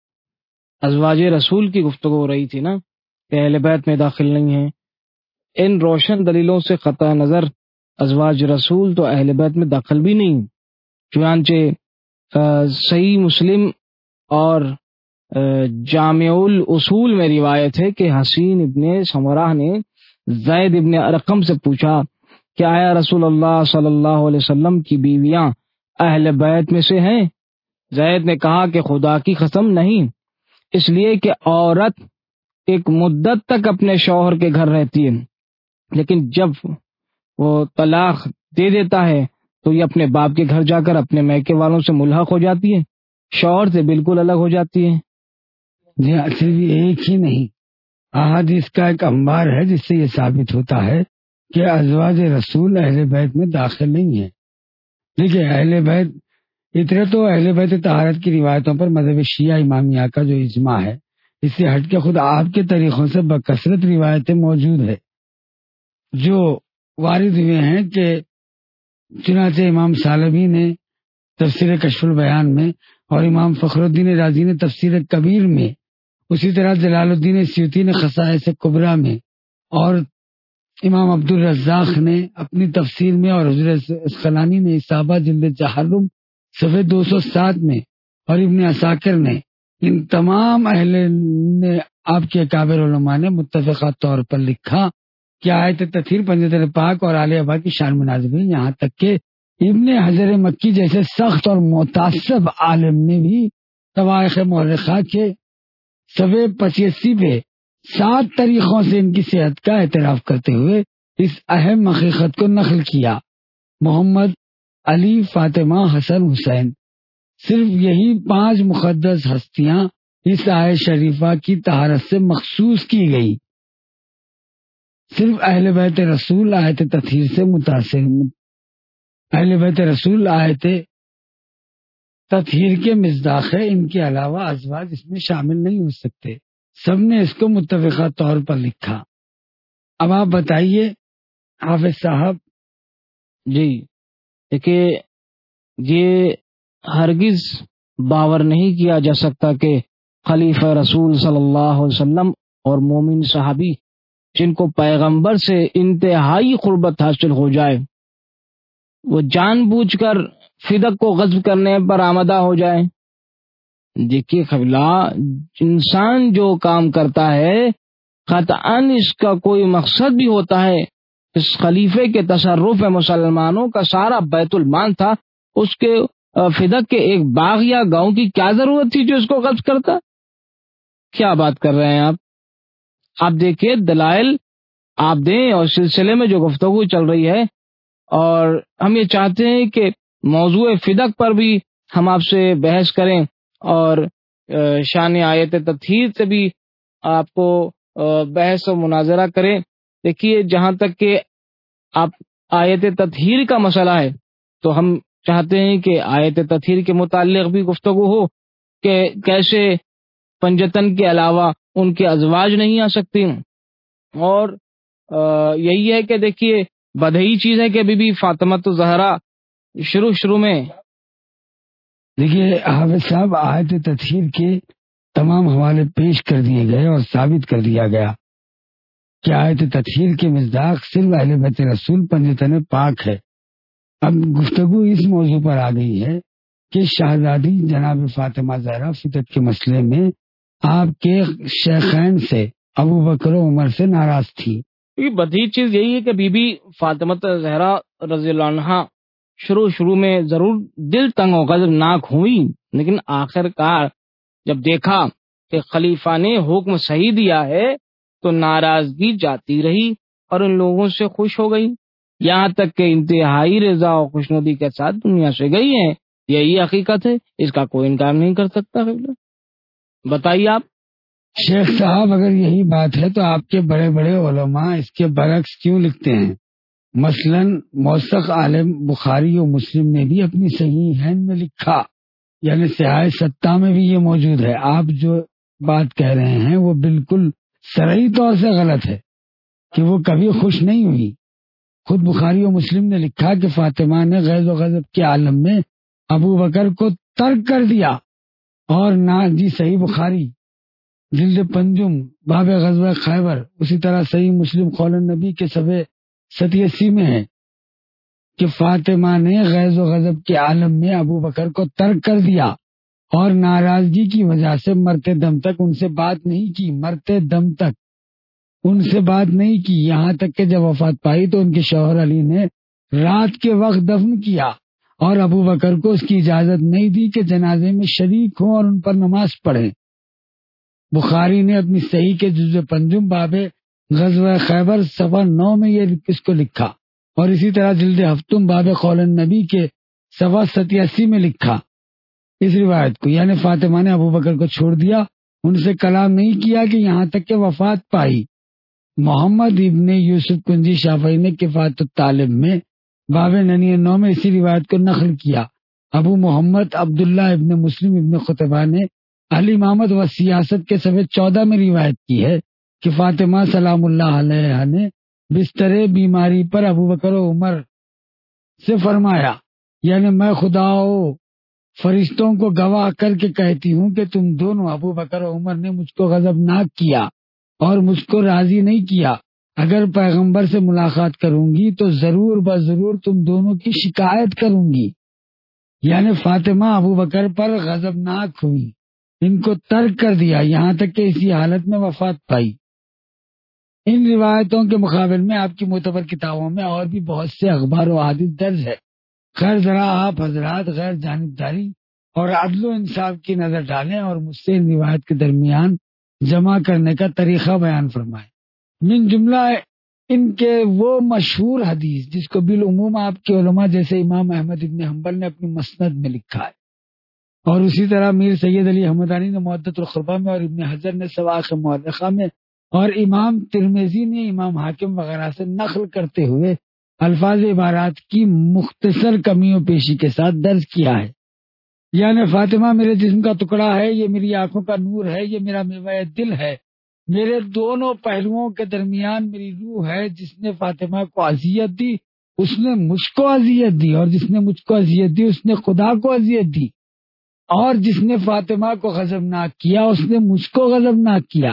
ازواج رسول کی گفتگو ہو رہی تھی نا کہ اہل بیت میں داخل نہیں ہیں۔ ان روشن دلیلوں سے قطع نظر ازواج رسول تو اہل بیت میں داخل بھی نہیں۔ چنانچہ صحیح مسلم اور جامع الاصول میں روایت ہے کہ حسین ابن سمرہ نے زید ابن ارقم سے پوچھا کہ آیا رسول اللہ صلی اللہ علیہ وسلم کی بیویاں اہل بیت میں سے ہیں؟ زید نے کہا کہ خدا کی قسم نہیں، اس لیے کہ عورت ایک مدت تک اپنے شوہر کے گھر رہتی ہے، لیکن جب وہ طلاق دے دیتا ہے تو یہ اپنے باپ کے گھر جا کر اپنے میکے والوں سے ملحق ہو جاتی ہے، شوہر سے بالکل الگ ہو جاتی ہے۔ جی صرف ایک ہی نہیں، احادیث کا ایک انبار ہے جس سے یہ ثابت ہوتا ہے کہ ازواج رسول اہل بیت میں داخل نہیں ہیں۔ دیکھیے اہل بیت اتنے تو اہل بیت طہارت کی روایتوں پر مذہب شیعہ امامیہ کا جو اجماع ہے، اس سے ہٹ کے خود آپ کے طریقوں سے بکثرت روایتیں موجود ہے جو وارد ہوئے ہیں کہ چنانچہ امام ثعلبی نے تفسیر کشف البیان میں اور امام فخر الدین رازی نے تفسیر کبیر میں، اسی طرح جلال الدین سیوطی نے خصائص کبریٰ میں، اور امام عبد الرزاق نے اپنی تفسیر میں، اور حضرت عسقلانی نے اصابہ جلد تحرم صفحے دو سو سات میں، اور ابن عساکر نے، ان تمام اہل نے آپ کے اکابر علماء نے متفقہ طور پر لکھا کہ آیت تطہیر پنجتن پاک اور آل ابا کی شان میں نازل ہوئی، یہاں تک کہ ابن حجر مکی جیسے سخت اور متعصب عالم نے بھی طوائف مورخہ کے صفحے پچاسی پہ سات طریقوں سے ان کی صحت کا اعتراف کرتے ہوئے اس اہم حقیقت کو نقل کیا۔ محمد، علی، فاطمہ، حسن، حسین، صرف یہی پانچ مقدس ہستیاں اس آیت شریفہ کی طہارت سے مخصوص کی گئی۔ صرف اہل بیت رسول آیت تطہیر سے متاثر، اہل بیت رسول آیت تطہیر کے مصداق ہے، ان کے علاوہ ازواج اس میں شامل نہیں ہو سکتے۔ سب نے اس کو متفقہ طور پر لکھا۔ اب آپ بتائیے حافظ صاحب۔ جی دیکھیے، یہ ہرگز باور نہیں کیا جا سکتا کہ خلیفہ رسول صلی اللہ علیہ وسلم اور مومن صحابی جن کو پیغمبر سے انتہائی قربت حاصل ہو جائے، وہ جان بوجھ کر فدق کو غصب کرنے پر آمدہ ہو جائے۔ دیکھیے خبلا، انسان جو کام کرتا ہے قطعاً اس کا کوئی مقصد بھی ہوتا ہے۔ اس خلیفے کے تصرف میں مسلمانوں کا سارا بیت المال تھا، اس کے فدق کے ایک باغ یا گاؤں کی کیا ضرورت تھی جو اس کو غصب کرتا؟ کیا بات کر رہے ہیں آپ؟ آپ دیکھیے دلائل آپ دیں، اور سلسلے میں جو گفتگو چل رہی ہے، اور ہم یہ چاہتے ہیں کہ موضوع فدق پر بھی ہم آپ سے بحث کریں اور شان آیت تطہیر سے بھی آپ کو بحث و مناظرہ کریں۔ دیکھیے جہاں تک کہ آپ آیت تطہیر کا مسئلہ ہے تو ہم چاہتے ہیں کہ آیت تطہیر کے متعلق بھی گفتگو ہو کہ کیسے پنجتن کے علاوہ ان کے ازواج نہیں آ سکتی، اور یہی ہے کہ دیکھیے بدہی چیز ہے کہ بی بی فاطمہ الزہرا شروع شروع میں دیکھیے حافظ صاحب، آیت تطہیر کے تمام حوالے پیش کر دیے گئے اور ثابت کر دیا گیا کہ آیت تطہیر کے مصداق صرف اہل بیت رسول پنجتن پاک ہے۔ اب گفتگو اس موضوع پر آ گئی ہے کہ شہزادی جناب فاطمہ زہرا فدق کے مسئلے میں آپ کے شیخین سے ابو بکر و عمر سے ناراض تھی۔ بدی چیز یہی ہے کہ بی بی فاطمہ زہرا رضی اللہ عنہا شروع شروع میں ضرور دل تنگ و غضب ناک ہوئی، لیکن آخر کار جب دیکھا کہ خلیفہ نے حکم صحیح دیا ہے تو ناراضگی جاتی رہی اور ان لوگوں سے خوش ہو گئی۔ یہاں تک کہ انتہائی رضا و خوشنودی کے ساتھ دنیا سے گئی ہیں. یہی حقیقت ہے، اس کا کوئی انکار نہیں کر سکتا. بتائیے آپ. شیخ صاحب اگر یہی بات ہے تو آپ کے بڑے بڑے علماء اس کے برعکس کیوں لکھتے ہیں؟ مثلاً موثق عالم بخاری و مسلم نے بھی اپنی صحیحین میں لکھا، یعنی صحیح ستہ میں بھی یہ موجود ہے. آپ جو بات کہہ رہے ہیں وہ بالکل صریح طور سے غلط ہے کہ وہ کبھی خوش نہیں ہوئی. خود بخاری و مسلم نے لکھا کہ فاطمہ نے غیظ و غضب کے عالم میں ابو بکر کو ترک کر دیا. اور نہ جی صحیح بخاری جلد پنجم باب غزوہ خیبر، اسی طرح صحیح مسلم قول النبی کے صفحے ستیاسی میں ہے کہ فاطمہ نے غیظ و غضب کے عالم میں ابو بکر کو ترک کر دیا اور ناراضگی کی وجہ سے مرتے دم تک ان سے بات نہیں کی مرتے دم تک ان سے بات نہیں کی یہاں تک کہ جب وفات پائی تو ان کے شوہر علی نے رات کے وقت دفن کیا اور ابو بکر کو اس کی اجازت نہیں دی کہ جنازے میں شریک ہوں اور ان پر نماز پڑھیں. بخاری نے اپنی صحیح کے جزء پنجم باب غزوہ خیبر صفحہ نو میں یہ اس کو لکھا اور اسی طرح جلد ہفتم باب قول النبی کے صفحہ ستیاسی میں لکھا اس روایت کو، یعنی فاطمہ نے ابو بکر کو چھوڑ دیا، ان سے کلام نہیں کیا کہ یہاں تک کہ وفات پائی. محمد ابن یوسف کنجی شافعی نے کفایت الطالب میں باب ننی نو میں اسی روایت کو نقل کیا. ابو محمد عبداللہ ابن مسلم ابن خطبہ نے اہل امامت و سیاست کے صفحے چودہ میں روایت کی ہے کہ فاطمہ سلام اللہ علیہ نے بستر بیماری پر ابو بکر و عمر سے فرمایا، یعنی میں خدا و فرشتوں کو گواہ کر کے کہتی ہوں کہ تم دونوں ابو بکر و عمر نے مجھ کو غضبناک کیا اور مجھ کو راضی نہیں کیا. اگر پیغمبر سے ملاقات کروں گی تو ضرور بضرور تم دونوں کی شکایت کروں گی. یعنی فاطمہ ابو بکر پر غضبناک ہوئی، ان کو ترک کر دیا، یہاں تک کہ اسی حالت میں وفات پائی. ان روایتوں کے مقابل میں آپ کی معتبر کتابوں میں اور بھی بہت سے اخبار و احادیث درج ہے. خیر ذرا آپ حضرات غیر جانبداری اور عدل و انصاف کی نظر ڈالیں اور مجھ سے ان روایت کے درمیان جمع کرنے کا طریقہ بیان فرمائیں. من جملہ ان کے وہ مشہور حدیث جس کو بالعموم آپ کے علماء جیسے امام احمد ابن حنبل نے اپنی مسند میں لکھا ہے، اور اسی طرح میر سید علی حمدانی نے معدۃ الخربہ میں اور ابن حجر نے سواق مورخہ میں اور امام ترمذی نے امام حاکم وغیرہ سے نقل کرتے ہوئے الفاظ عبارات کی مختصر کمی و پیشی کے ساتھ درج کیا ہے. یعنی فاطمہ میرے جسم کا ٹکڑا ہے، یہ میری آنکھوں کا نور ہے، یہ میرا میوہ دل ہے، میرے دونوں پہلوؤں کے درمیان میری روح ہے. جس نے فاطمہ کو اذیت دی اس نے مجھ کو اذیت دی، اور جس نے مجھ کو اذیت دی اس نے خدا کو اذیت دی، اور جس نے فاطمہ کو غضبناک کیا اس نے مجھ کو غضبناک کیا.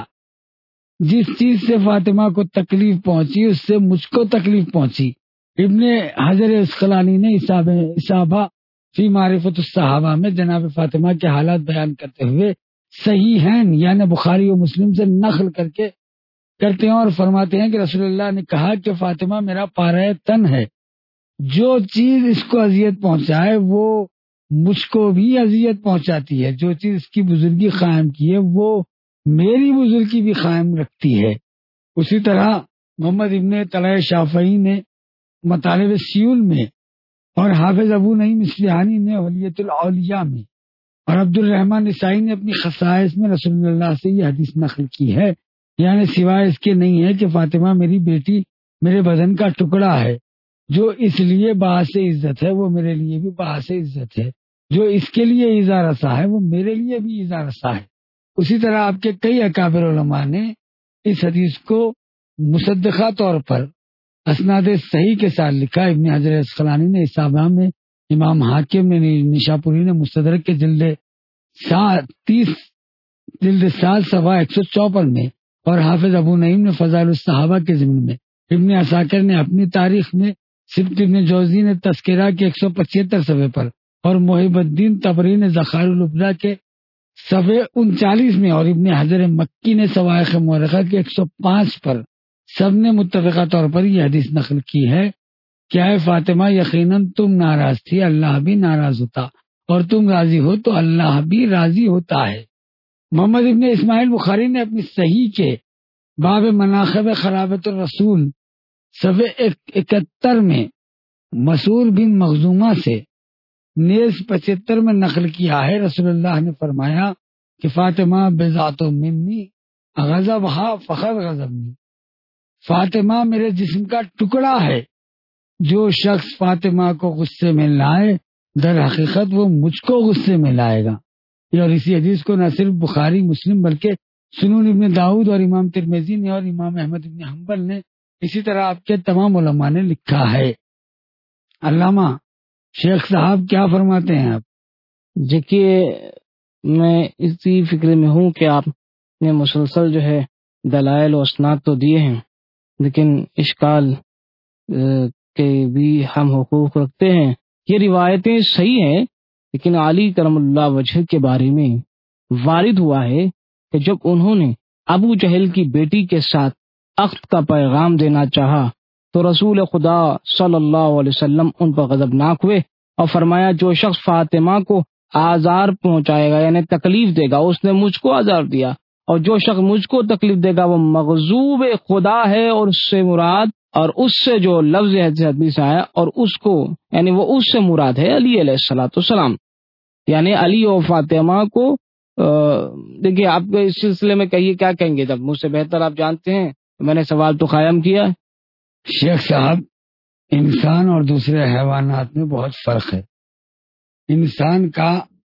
جس چیز سے فاطمہ کو تکلیف پہنچی اس سے مجھ کو تکلیف پہنچی. ابن حجر اسقلانی نے اصابہ فی معرفت الصحابہ میں جناب فاطمہ کے حالات بیان کرتے ہوئے صحیحین یعنی بخاری و مسلم سے نقل کر کے کرتے ہیں اور فرماتے ہیں کہ رسول اللہ نے کہا کہ فاطمہ میرا پارہ تن ہے، جو چیز اس کو اذیت پہنچائے وہ مجھ کو بھی اذیت پہنچاتی ہے، جو چیز اس کی بزرگی قائم کی ہے وہ میری بزرگی بھی قائم رکھتی ہے. اسی طرح محمد ابن طلحہ شافعی نے مطالب سیول میں اور حافظ ابو نعیم اصفہانی نے حلیت الاولیاء میں اور عبد الرحمن نسائی نے اپنی خصائص میں رسول اللہ سے یہ حدیث نقل کی ہے، یعنی سوائے اس کے نہیں ہے کہ فاطمہ میری بیٹی میرے بدن کا ٹکڑا ہے، جو اس لیے باعث عزت ہے وہ میرے لیے بھی باعث عزت ہے، جو اس کے لیے ایذا رسا ہے وہ میرے لیے بھی ایذا رسا ہے. اسی طرح آپ کے کئی اکابر علماء نے اس حدیث کو مصدقہ طور پر اسناد صحیح کے ساتھ لکھا. ابن حجر اسقلانی نے اصابہ میں، امام حاکم نے نشاپوری نے مستدرک کے جلد سات تیس جلد سات صفحہ ایک سو چوپن میں اور حافظ ابو نعیم نے فضائل الصحابہ کے ضمن میں، ابن عساکر نے اپنی تاریخ میں، سبت ابن جوزی نے تذکرہ کے ایک سو پچہتر صفحے پر اور محب الدین طبری نے ذخائر الابداع کے صفحے انچالیس میں اور ابن حجر مکی نے سوائق مورخہ کے ایک سو پانچ پر سب نے متفقہ طور پر یہ حدیث نقل کی ہے. کیا ہے فاطمہ یقیناً تم ناراض تھی، اللہ بھی ناراض ہوتا، اور تم راضی ہو تو اللہ بھی راضی ہوتا ہے. محمد ابن اسماعیل بخاری نے اپنی صحیح کے باب مناقب خلافت الرسول صفحے اکہتر میں مسعود بن مخزومہ سے نیز پچہتر میں نقل کیا ہے، رسول اللہ نے فرمایا کہ فاطمہ بضعۃ منی غضبها فقد غضبنی، فاطمہ میرے جسم کا ٹکڑا ہے، جو شخص فاطمہ کو غصے میں لائے در حقیقت وہ مجھ کو غصے میں لائے گا۔ اور اسی حدیث کو نہ صرف بخاری مسلم بلکہ سنن ابن داؤد اور امام ترمذی نے اور امام احمد ابن حنبل نے، اسی طرح آپ کے تمام علماء نے لکھا ہے۔ علامہ شیخ صاحب کیا فرماتے ہیں آپ؟ دیکھیے میں اسی فکر میں ہوں کہ آپ نے مسلسل جو ہے دلائل و اسناد تو دیے ہیں، لیکن اشکال کے بھی ہم حقوق رکھتے ہیں۔ یہ روایتیں صحیح ہیں، لیکن علی کرم اللہ وجہ کے بارے میں وارد ہوا ہے کہ جب انہوں نے ابو جہل کی بیٹی کے ساتھ عقد کا پیغام دینا چاہا تو رسول خدا صلی اللہ علیہ وسلم ان پر غضبناک ہوئے اور فرمایا جو شخص فاطمہ کو آزار پہنچائے گا یعنی تکلیف دے گا اس نے مجھ کو آزار دیا، اور جو شخص مجھ کو تکلیف دے گا وہ مغضوب خدا ہے، اور اس سے مراد اور اس سے جو لفظ حدیث آیا اور اس کو یعنی وہ اس سے مراد ہے علی علیہ الصلوۃ والسلام، یعنی علی و فاطمہ کو۔ دیکھیے آپ کو اس سلسلے میں کہیے کیا کہیں گے، جب مجھ سے بہتر آپ جانتے ہیں، میں نے سوال تو قائم کیا۔ شیخ صاحب انسان اور دوسرے حیوانات میں بہت فرق ہے۔ انسان کا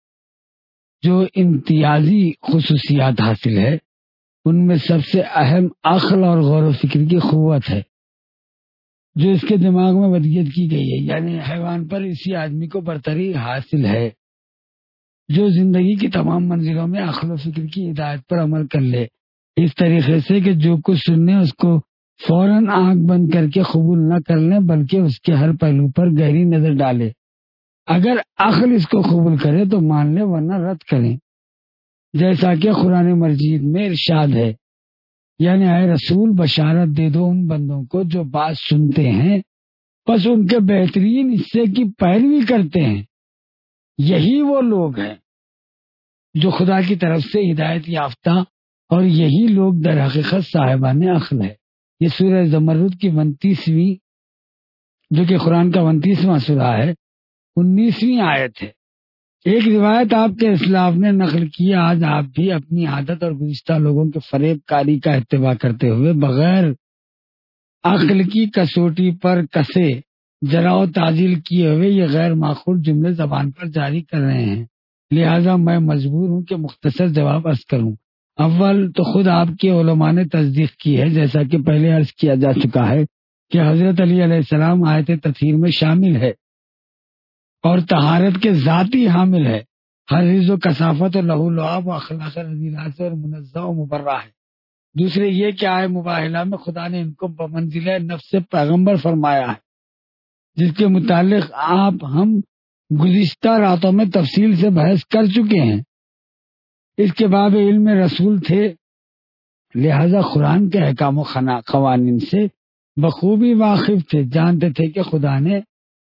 جو امتیازی خصوصیات حاصل ہے ان میں سب سے اہم عقل اور غور و فکر کی قوت ہے جو اس کے دماغ میں ودیت کی گئی ہے، یعنی حیوان پر اسی آدمی کو برتری حاصل ہے جو زندگی کی تمام منزلوں میں عقل و فکر کی ہدایت پر عمل کر لے، اس طریقے سے کہ جو کچھ سننے اس کو فوراً آنکھ بند کر کے قبول نہ کر لیں بلکہ اس کے ہر پہلو پر گہری نظر ڈالے۔ اگر عقل اس کو قبول کرے تو مان لے ورنہ رد کریں، جیسا کہ قرآن مجید میں ارشاد ہے، یعنی اے رسول بشارت دے دو ان بندوں کو جو بات سنتے ہیں بس ان کے بہترین حصے کی پیروی کرتے ہیں، یہی وہ لوگ ہیں جو خدا کی طرف سے ہدایت یافتہ، اور یہی لوگ در حقیقت صاحبان عقل ہے۔ یہ سورہ زمرد کی انتیسویں جو کہ قرآن کا انتیسواں سورہ ہے، انیسویں آیت ہے۔ ایک روایت آپ کے اسلاف نے نقل کی، آج آپ بھی اپنی عادت اور گزشتہ لوگوں کے فریب کاری کا اتباع کرتے ہوئے بغیر عقل کی کسوٹی پر کسے جرا و تعزیل کیے ہوئے یہ غیر معقول جملے زبان پر جاری کر رہے ہیں، لہذا میں مجبور ہوں کہ مختصر جواب عرض کروں۔ اول تو خود آپ کے علماء نے تصدیق کی ہے، جیسا کہ پہلے عرض کیا جا چکا ہے کہ حضرت علی علیہ السلام آیت تطہیر میں شامل ہے اور طہارت کے ذاتی حامل ہے، ہر رز و کثافت و لہو لعاب و اخلاق رذیلہ سے اور منزہ و مبرہ ہے۔ دوسرے یہ کہ آئے مباہلہ میں خدا نے ان کو بمنزلہ نفس سے پیغمبر فرمایا ہے، جس کے متعلق آپ ہم گزشتہ راتوں میں تفصیل سے بحث کر چکے ہیں۔ اس کے باب علم رسول تھے، لہذا قرآن کے احکام و قوانین سے بخوبی واقف تھے، جانتے تھے کہ خدا نے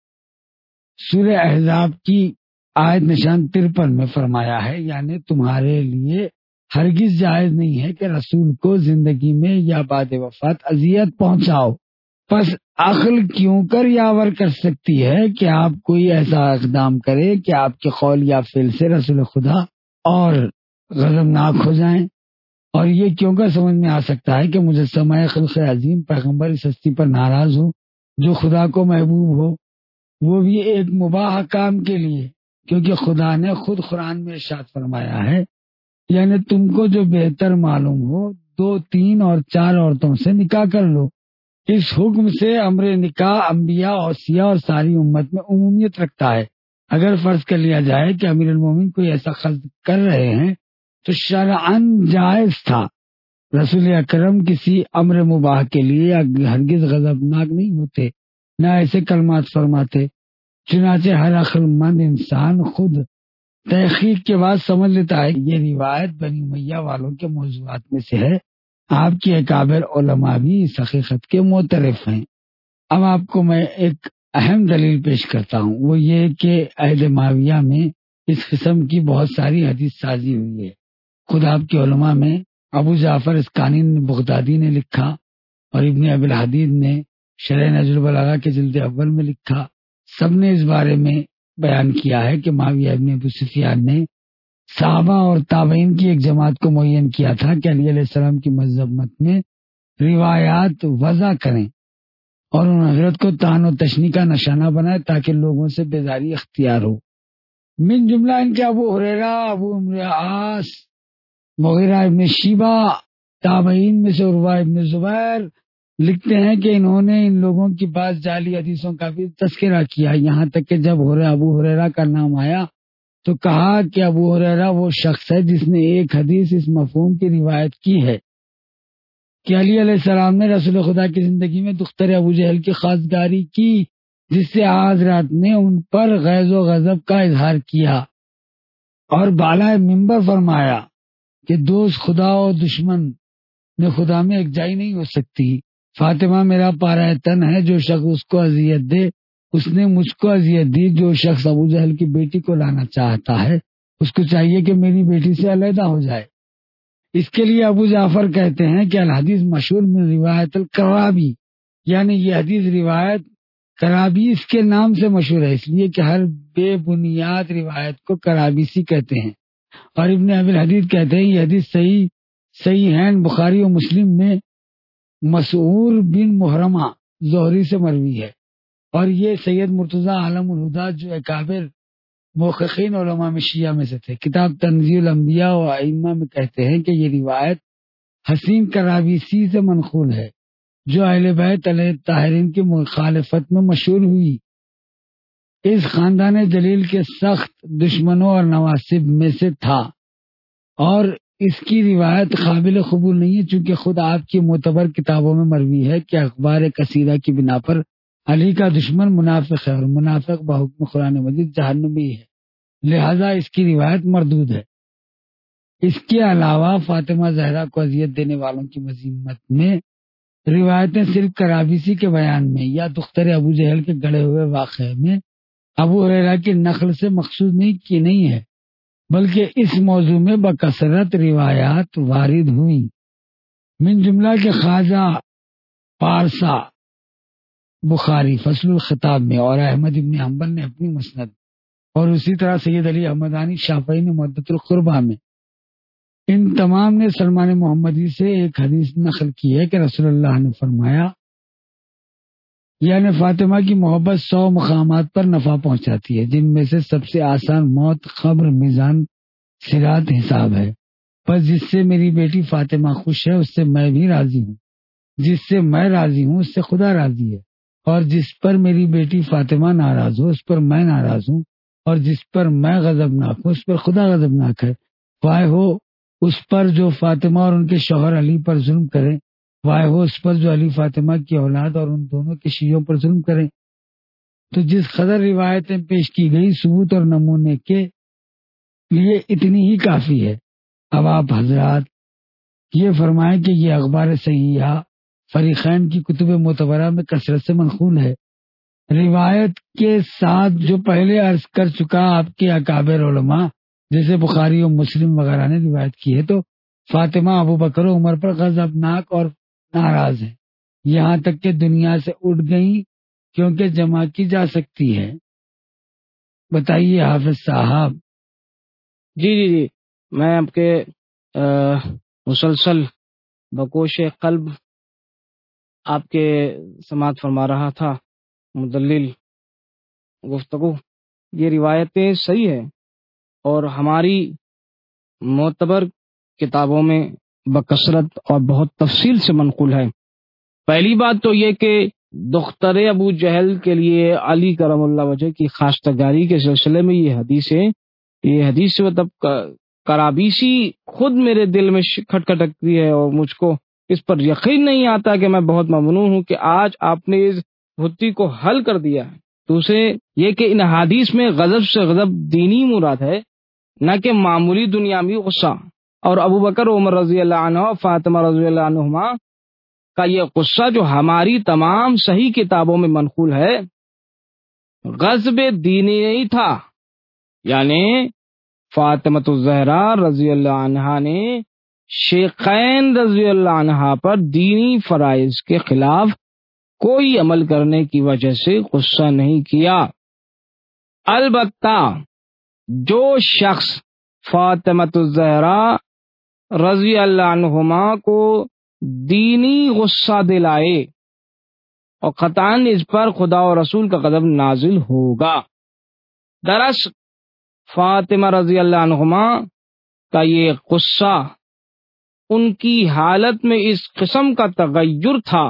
سورہ احزاب کی آیت نشان ترپن میں فرمایا ہے، یعنی تمہارے لیے ہرگز جائز نہیں ہے کہ رسول کو زندگی میں یا بعد وفات اذیت پہنچاؤ، پس عقل کیوں کر یاور کر سکتی ہے کہ آپ کوئی ایسا اقدام کرے کہ آپ کے قول یا فعل سے رسول خدا اور غضبناک ہو جائیں، اور یہ کیوں کر سمجھ میں آ سکتا ہے کہ مجسمہ خلق عظیم پیغمبر اس ہستی پر ناراض ہو جو خدا کو محبوب ہو، وہ بھی ایک مباح کام کے لیے، کیونکہ خدا نے خود قرآن میں ارشاد فرمایا ہے، یعنی تم کو جو بہتر معلوم ہو دو تین اور چار عورتوں سے نکاح کر لو۔ اس حکم سے امر نکاح انبیاء، اوصیاء اور ساری امت میں عمومیت رکھتا ہے۔ اگر فرض کر لیا جائے کہ امیر المومنین کوئی ایسا قصد کر رہے ہیں تو شرعاً جائز تھا، رسول اکرم کسی امر مباح کے لیے ہرگز غضبناک نہیں ہوتے، نہ ایسے کلمات فرماتے۔ چنانچہ ہر عقل مند انسان خود تحقیق کے بعد سمجھ لیتا ہے کہ یہ روایت بنی امیہ والوں کے موضوعات میں سے ہے۔ آپ کے اکابر علماء بھی اس حقیقت کے معترف ہیں۔ اب آپ کو میں ایک اہم دلیل پیش کرتا ہوں، وہ یہ کہ عہد معاویہ میں اس قسم کی بہت ساری حدیث سازی ہوئی ہے۔ خود آپ کے علماء میں ابو جعفر اسکانی بغدادی نے لکھا اور ابن ابی الحدید نے شرح نہج البلاغہ کے جلد اول میں لکھا، سب نے اس بارے میں بیان کیا ہے کہ معاویہ ابن ابو سفیان نے صحابہ اور تابعین کی ایک جماعت کو معین کیا تھا کہ علی علیہ السلام کی مذمت میں روایات وضع کریں اور ان حضرت کو طعن و تشنیع کا نشانہ بنائے تاکہ لوگوں سے بیزاری اختیار ہو۔ من جملہ ان کے ابو ہریرہ، ابو عمرو عاص، مغیرہ ابن شیبہ، تابعین میں سے عروہ ابن زبیر لکھتے ہیں کہ انہوں نے ان لوگوں کی بعض جعلی حدیثوں کا بھی تذکرہ کیا، یہاں تک کہ جب ابو ہریرہ کا نام آیا تو کہا کہ ابو ہریرہ وہ شخص ہے جس نے ایک حدیث اس مفہوم کی روایت کی ہے کہ علی علیہ السلام نے رسول خدا کی زندگی میں دختر ابو جہل کی خواستگاری کی، جس سے حضرات نے ان پر غیظ و غضب کا اظہار کیا اور بالائے منبر فرمایا کہ دوست خدا و دشمن نے خدا میں ایک جائی نہیں ہو سکتی۔ فاطمہ میرا پارہ تن ہے، جو شخص اس کو اذیت دے اس نے مجھ کو اذیت دی۔ جو شخص ابو جہل کی بیٹی کو لانا چاہتا ہے اس کو چاہیے کہ میری بیٹی سے علیحدہ ہو جائے۔ اس کے لیے ابو جعفر کہتے ہیں کہ الحدیث مشہور من روایت الکرابی، یعنی یہ حدیث روایت کرابیس کے نام سے مشہور ہے، اس لیے کہ ہر بے بنیاد روایت کو کرابیسی کہتے ہیں۔ اور ابن ابی الحدید کہتے ہیں یہ حدیث صحیح صحیح ہیں بخاری و مسلم میں مسعور بن محرمہ زہری سے مروی ہے، اور یہ سید مرتضی عالم الہدی جو اکابر محققین علماء میں شیعہ میں سے تھے، کتاب تنزیل الانبیاء و ائمہ میں کہتے ہیں کہ یہ روایت حسین کرابیسی سے منقول ہے جو اہل بیت علیہ الطاہرین کی مخالفت میں مشہور ہوئی۔ اس خاندان جلیل کے سخت دشمنوں اور نواسب میں سے تھا، اور اس کی روایت قابل قبول نہیں ہے چونکہ خود آپ کی معتبر کتابوں میں مروی ہے کہ اخبار کثیرہ کی بنا پر علی کا دشمن منافق ہے اور منافق بحکم قرآن مجید جہنمی ہے، لہذا اس کی روایت مردود ہے۔ اس کے علاوہ فاطمہ زہرا کو اذیت دینے والوں کی مذمت میں روایتیں صرف کرابیسی کے بیان میں یا دختر ابو جہل کے گڑھے ہوئے واقعے میں ابو ہریرہ کی نقل سے مقصود نہیں کی نہیں ہے، بلکہ اس موضوع میں بکثرت روایات وارد ہوئی، من جملہ کے خواجہ پارسا بخاری فصل الخطاب میں اور احمد ابن حنبل نے اپنی مسند، اور اسی طرح سید علی احمدانی شافعی نے مدت القربہ میں۔ ان تمام نے سلمان محمدی سے ایک حدیث نقل کی ہے کہ رسول اللہ نے فرمایا، یعنی فاطمہ کی محبت سو مقامات پر نفع پہنچاتی ہے، جن میں سے سب سے آسان موت، قبر، میزان، صراط، حساب ہے، بس جس سے میری بیٹی فاطمہ خوش ہے اس سے میں بھی راضی ہوں، جس سے میں راضی ہوں اس سے خدا راضی ہے، اور جس پر میری بیٹی فاطمہ ناراض ہو اس پر میں ناراض ہوں، اور جس پر میں غضبناک ہوں اس پر خدا غضبناک ہے۔ وائے ہو اس پر جو فاطمہ اور ان کے شوہر علی پر ظلم کرے، وائے ہو اس پر جو علی فاطمہ کی اولاد اور ان دونوں کے شیعوں پر ظلم کرے۔ تو جس قدر روایتیں پیش کی گئی ثبوت اور نمونے کے لیے اتنی ہی کافی ہے۔ اب آپ حضرات یہ فرمائیں کہ یہ اخبار صحیحہ فریقین کی کتب معتبرہ میں کثرت سے منقول ہے، روایت کے ساتھ جو پہلے عرض کر چکا آپ کے اکابر علماء جیسے بخاری و مسلم وغیرہ نے روایت کی ہے، تو فاطمہ ابو بکر و عمر پر غضبناک اور ناراض ہیں، یہاں تک کہ دنیا سے اٹھ گئیں کیونکہ جمع کی جا سکتی ہے۔ بتائیے حافظ صاحب۔ جی جی جی میں آپ کے مسلسل بکوش قلب آپ کے سماعت فرما رہا تھا مدلل گفتگو۔ یہ روایتیں صحیح ہیں اور ہماری معتبر کتابوں میں بکثرت اور بہت تفصیل سے منقول ہے۔ پہلی بات تو یہ کہ دختر ابو جہل کے لیے علی کرم اللہ وجہ کی خواستگاری کے سلسلے میں یہ حدیث ہے، یہ حدیث مطلب کرابیسی خود میرے دل میں کھٹکھٹکتی ہے اور مجھ کو اس پر یقین نہیں آتا کہ میں بہت ممنون ہوں کہ آج آپ نے اس بھتی کو حل کر دیا ہے۔ دوسرے یہ کہ ان حدیث میں غضب سے غضب دینی مراد ہے، نہ کہ معمولی دنیاوی غصہ، اور ابو بکر عمر رضی اللہ عنہ اور فاطمہ رضی اللہ عنہما کا یہ غصہ جو ہماری تمام صحیح کتابوں میں منقول ہے غضب دینی نہیں تھا، یعنی فاطمہ الزہرا رضی اللہ عنہا نے شیخین رضی اللہ عنہا پر دینی فرائض کے خلاف کوئی عمل کرنے کی وجہ سے غصہ نہیں کیا۔ البتہ جو شخص فاطمۃ الزہرا رضی اللہ عنہما کو دینی غصہ دلائے اور قطعاً اس پر خدا و رسول کا غضب نازل ہوگا۔ دراصل فاطمہ رضی اللہ عنہما کا یہ غصہ ان کی حالت میں اس قسم کا تغیر تھا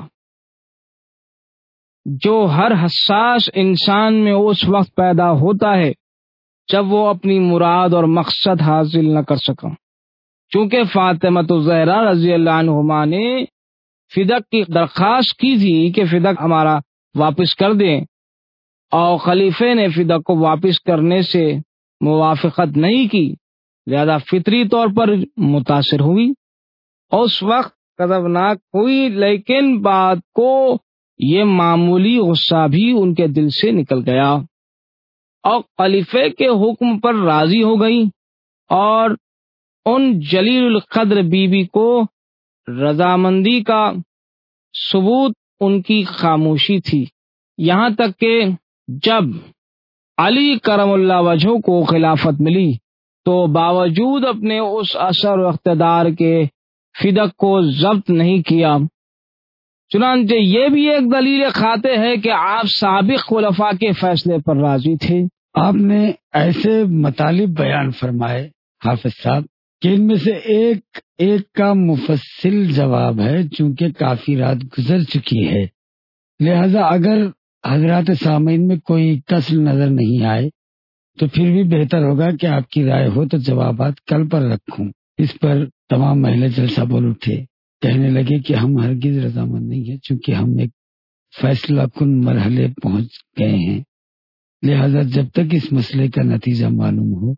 جو ہر حساس انسان میں اس وقت پیدا ہوتا ہے جب وہ اپنی مراد اور مقصد حاصل نہ کر سکا۔ چونکہ فاطمہ الزہرا رضی اللہ عنہما نے فدق کی درخواست کی تھی کہ فدق ہمارا واپس کر دیں، اور خلیفے نے فدق کو واپس کرنے سے موافقت نہیں کی، لہذا فطری طور پر متاثر ہوئی اور اس وقت غضبناک ہوئی، لیکن بعد کو یہ معمولی غصہ بھی ان کے دل سے نکل گیا اور خلیفے کے حکم پر راضی ہو گئی، اور ان جلیل القدر بی بی کو رضامندی کا ثبوت ان کی خاموشی تھی، یہاں تک کہ جب علی کرم اللہ وجہہ کو خلافت ملی تو باوجود اپنے اس اثر و اقتدار کے فدق کو ضبط نہیں کیا۔ چنانچہ یہ بھی ایک دلیل قاطع ہے کہ آپ سابق خلفاء کے فیصلے پر راضی تھے۔ آپ نے ایسے مطالب بیان فرمائے حافظ صاحب کہ ان میں سے ایک ایک کا مفصل جواب ہے، چونکہ کافی رات گزر چکی ہے، لہذا اگر حضرات سامعین میں کوئی کسل نظر نہیں آئے تو پھر بھی بہتر ہوگا کہ آپ کی رائے ہو تو جوابات کل پر رکھوں۔ اس پر تمام مہیلا جلسہ بول اٹھے، کہنے لگے کہ ہم ہرگز رضامند نہیں ہیں، چونکہ ہم ایک فیصلہ کن مرحلے پہنچ گئے ہیں، لہذا جب تک اس مسئلے کا نتیجہ معلوم ہو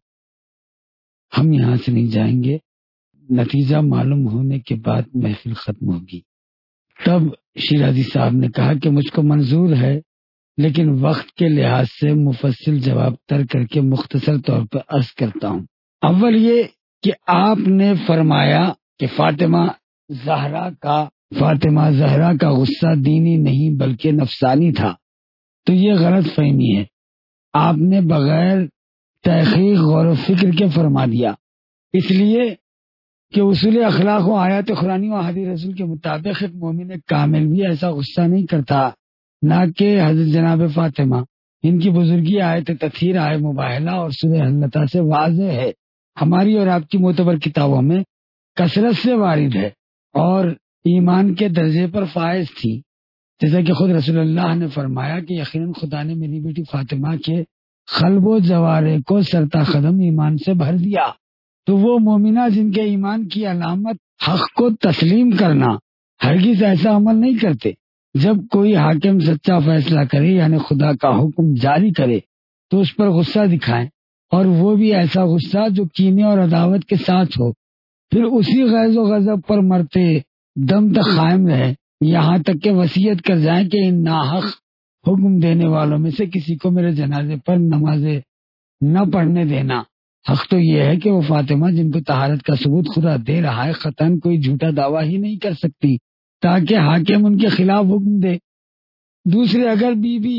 ہم یہاں سے نہیں جائیں گے۔ نتیجہ معلوم ہونے کے بعد محفل ختم ہوگی۔ تب شیرازی صاحب نے کہا کہ مجھ کو منظور ہے، لیکن وقت کے لحاظ سے مفصل جواب تر کر کے مختصر طور پر عرض کرتا ہوں۔ اول یہ کہ آپ نے فرمایا کہ فاطمہ زہرا کا فاطمہ زہرا کا غصہ دینی نہیں بلکہ نفسانی تھا، تو یہ غلط فہمی ہے۔ آپ نے بغیر تحقیق غور و فکر کے فرما دیا، اس لیے کہ اصول اخلاق و آیات قرآنی و حدیث رسول کے مطابق ایک مومن کامل بھی ایسا غصہ نہیں کرتا، نہ کہ حضرت جناب فاطمہ۔ ان کی بزرگی آیت تطہیر آئے مباہلہ اور سورہ حلتا سے واضح ہے، ہماری اور آپ کی معتبر کتابوں میں کثرت سے وارد ہے اور ایمان کے درجے پر فائز تھی، جیسا کہ خود رسول اللہ نے فرمایا کہ یقیناً خدا نے میری بیٹی فاطمہ کے قلب و جوارے کو سرتا قدم ایمان سے بھر دیا۔ تو وہ مومنہ جن کے ایمان کی علامت حق کو تسلیم کرنا، ہرگز ایسا عمل نہیں کرتے۔ جب کوئی حاکم سچا فیصلہ کرے یعنی خدا کا حکم جاری کرے تو اس پر غصہ دکھائیں، اور وہ بھی ایسا غصہ جو کینے اور عداوت کے ساتھ ہو، پھر اسی غیظ و غضب پر مرتے دم تک قائم رہے، یہاں تک کہ وصیت کر جائیں کہ ان ناحق حکم دینے والوں میں سے کسی کو میرے جنازے پر نماز نہ پڑھنے دینا۔ حق تو یہ ہے کہ وہ فاطمہ جن کو طہارت کا ثبوت خدا دے رہا ہے قطعاً کوئی جھوٹا دعویٰ ہی نہیں کر سکتی تاکہ حاکم ان کے خلاف حکم دے۔ دوسرے، اگر بی بی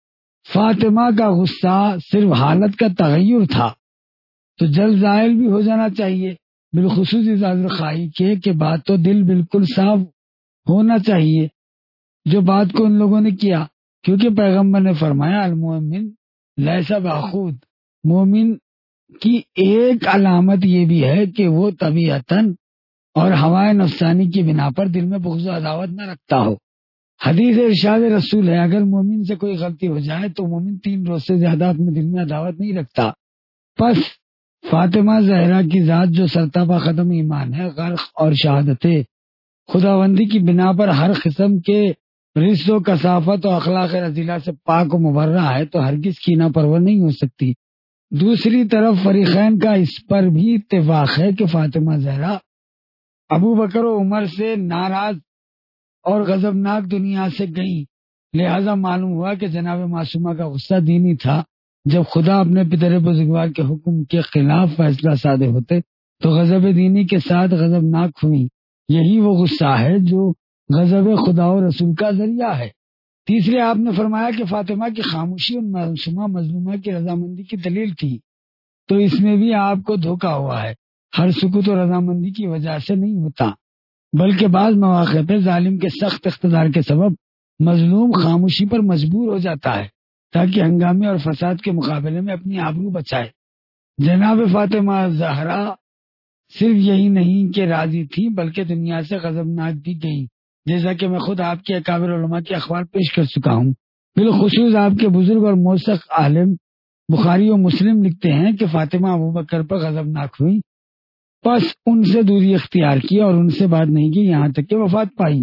فاطمہ کا غصہ صرف حالت کا تغیر تھا تو جلد زائل بھی ہو جانا چاہیے، بالخصوص اجازت خواہی کے کہ بات تو دل بالکل صاف ہونا چاہیے، جو بات کو ان لوگوں نے کیا، کیونکہ پیغمبر نے فرمایا المومن لیسا بخود، مومن کی ایک علامت یہ بھی ہے کہ وہ طبیعتاً اور ہوائے نفسانی کی بنا پر دل میں بغض و عداوت نہ رکھتا ہو۔ حدیث ارشاد رسول ہے اگر مومن سے کوئی غلطی ہو جائے تو مومن تین روز سے زیادہ اپنے دل میں عداوت نہیں رکھتا۔ پس فاطمہ زہرا کی ذات جو سرتابہ قدم ایمان ہے، غرق اور شہادت خداوندی کی بنا پر ہر قسم کے رزق و کثافت و اخلاق رذیلہ سے پاک و مبرہ ہے، تو ہرگز کینہ پرور نہیں ہو سکتی۔ دوسری طرف فریقین کا اس پر بھی اتفاق ہے کہ فاطمہ زہرا ابو بکر و عمر سے ناراض اور غضبناک دنیا سے گئیں، لہذا معلوم ہوا کہ جناب معصومہ کا غصہ دینی تھا۔ جب خدا اپنے پدر بزرگوار کے حکم کے خلاف فیصلہ صادر ہوتے تو غضب دینی کے ساتھ غضبناک ہوئی۔ یہی وہ غصہ ہے جو غضب خدا و رسول کا ذریعہ ہے۔ تیسرے آپ نے فرمایا کہ فاطمہ کی خاموشی اور معصومہ مظلومہ کی رضامندی کی دلیل تھی، تو اس میں بھی آپ کو دھوکہ ہوا ہے۔ ہر سکوت و رضامندی کی وجہ سے نہیں ہوتا، بلکہ بعض مواقع پہ ظالم کے سخت اقتدار کے سبب مظلوم خاموشی پر مجبور ہو جاتا ہے تاکہ ہنگامے اور فساد کے مقابلے میں اپنی آبرو بچائے۔ جناب فاطمہ زہرا صرف یہی نہیں کہ راضی تھی بلکہ دنیا سے غضبناک بھی گئی، جیسا کہ میں خود آپ کے اکابر علماء کے اخبار پیش کر چکا ہوں۔ بالخصوص آپ کے بزرگ اور موثق عالم بخاری و مسلم لکھتے ہیں کہ فاطمہ ابوبکر پر غضبناک ہوئی، پس ان سے دوری اختیار کی اور ان سے بات نہیں کی یہاں تک کہ وفات پائی۔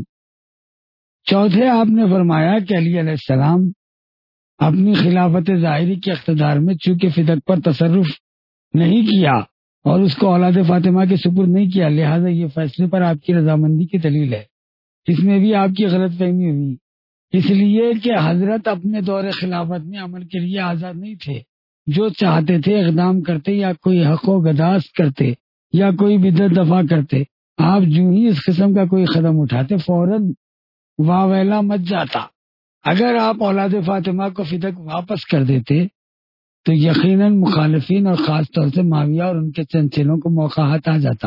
چوتھے آپ نے فرمایا کہ علی علیہ السلام اپنی خلافت ظاہری کے اقتدار میں چونکہ فدق پر تصرف نہیں کیا اور اس کو اولاد فاطمہ کے سپرد نہیں کیا، لہذا یہ فیصلے پر آپ کی رضامندی کی دلیل ہے۔ اس میں بھی آپ کی غلط فہمی ہوئی، اس لیے کہ حضرت اپنے دور خلافت میں عمل کے لیے آزاد نہیں تھے، جو چاہتے تھے اقدام کرتے یا کوئی حق و گداست کرتے یا کوئی بدعت دفع کرتے۔ آپ جو ہی اس قسم کا کوئی قدم اٹھاتے فوراً واویلا مچ جاتا۔ اگر آپ اولاد فاطمہ کو فدق واپس کر دیتے تو یقیناً مخالفین اور خاص طور سے معاویہ اور ان کے چنچلوں کو موقع ہاتھ آ جاتا۔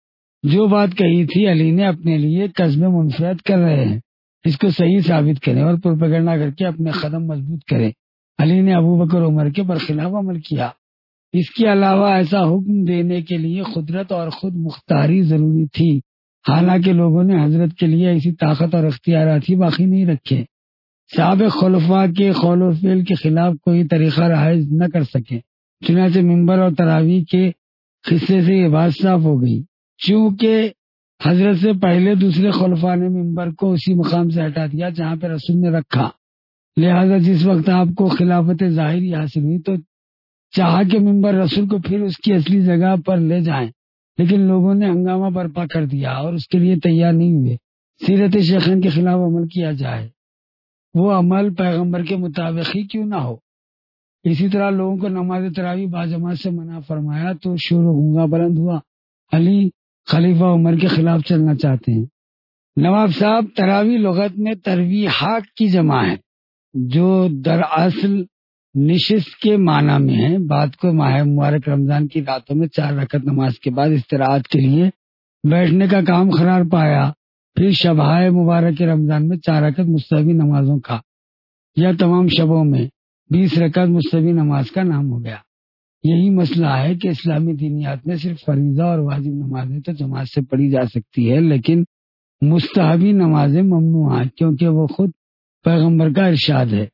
جو بات کہی تھی علی نے اپنے لیے قصب منفرد کر رہے ہیں، اس کو صحیح ثابت کریں اور پروپیگنڈا کر کے اپنے قدم مضبوط کریں۔ علی نے ابوبکر عمر کے برخلاف عمل کیا۔ اس کے علاوہ ایسا حکم دینے کے لیے قدرت اور خود مختاری ضروری تھی، حالانکہ لوگوں نے حضرت کے لیے ایسی طاقت اور اختیارات ہی باقی نہیں رکھے۔ سابق خلفاء کے قول و فعل کے خلاف کوئی طریقہ رائج نہ کر سکے، چنانچہ منبر اور تراویح کے قصے سے یہ بات صاف ہو گئی۔ چونکہ حضرت سے پہلے دوسرے خلفاء نے منبر کو اسی مقام سے ہٹا دیا جہاں پہ رسول نے رکھا، لہذا جس وقت آپ کو خلافت ظاہری حاصل ہوئی تو چاہا کہ منبر رسول کو پھر اس کی اصلی جگہ پر لے جائیں، لیکن لوگوں نے ہنگامہ برپا کر دیا اور اس کے لیے تیار نہیں ہوئے۔ سیرت شیخین کے خلاف عمل کیا جائے، وہ عمل پیغمبر کے مطابق ہی کیوں نہ ہو۔ اسی طرح لوگوں کو نماز تراویح باجماعت سے منع فرمایا تو شور و غنگا بلند ہوا، علی خلیفہ عمر کے خلاف چلنا چاہتے ہیں۔ نواب صاحب، تراویح لغت میں ترویحات کی جمع ہے، جو دراصل نشست کے معنی میں ہے۔ بات کو ماہ مبارک رمضان کی راتوں میں چار رکعت نماز کے بعد استراحت کے لیے بیٹھنے کا کام قرار پایا، پھر شبہائے مبارک رمضان میں چار رکعت مستحبی نمازوں کا یا تمام شبوں میں بیس رکعت مستحبی نماز کا نام ہو گیا۔ یہی مسئلہ ہے کہ اسلامی دینیات میں صرف فریضہ اور واجب نمازیں تو جماعت سے پڑھی جا سکتی ہے، لیکن مستحبی نمازیں ممنوع ہیں کیونکہ وہ خود پیغمبر کا ارشاد ہے۔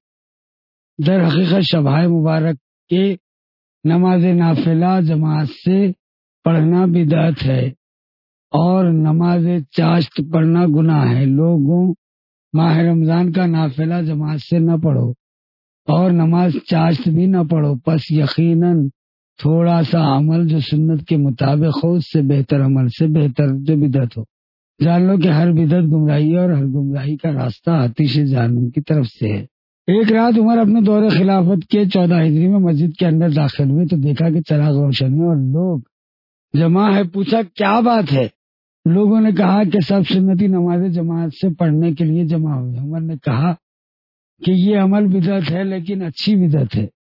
در حقیقت شبہائے مبارک کے نماز نافلہ جماعت سے پڑھنا بدعت ہے اور نماز چاشت پڑھنا گناہ ہے۔ لوگوں ماہ رمضان کا نافلہ جماعت سے نہ پڑھو اور نماز چاشت بھی نہ پڑھو، پس یقیناً تھوڑا سا عمل جو سنت کے مطابق ہو اس سے بہتر عمل سے بہتر جو بدعت ہو۔ جان لو کہ ہر بدعت گمراہی ہے اور ہر گمراہی کا راستہ آتش جہنم کی طرف سے ہے۔ ایک رات عمر اپنے دور خلافت کے چودہ ہجری میں مسجد کے اندر داخل ہوئے تو دیکھا کہ چراغ روشن ہے اور لوگ جمع ہے۔ پوچھا کیا بات ہے؟ لوگوں نے کہا کہ سب سنتی نماز جماعت سے پڑھنے کے لیے جمع ہوئے۔ عمر نے کہا کہ یہ عمل بدعت ہے لیکن اچھی بدعت ہے۔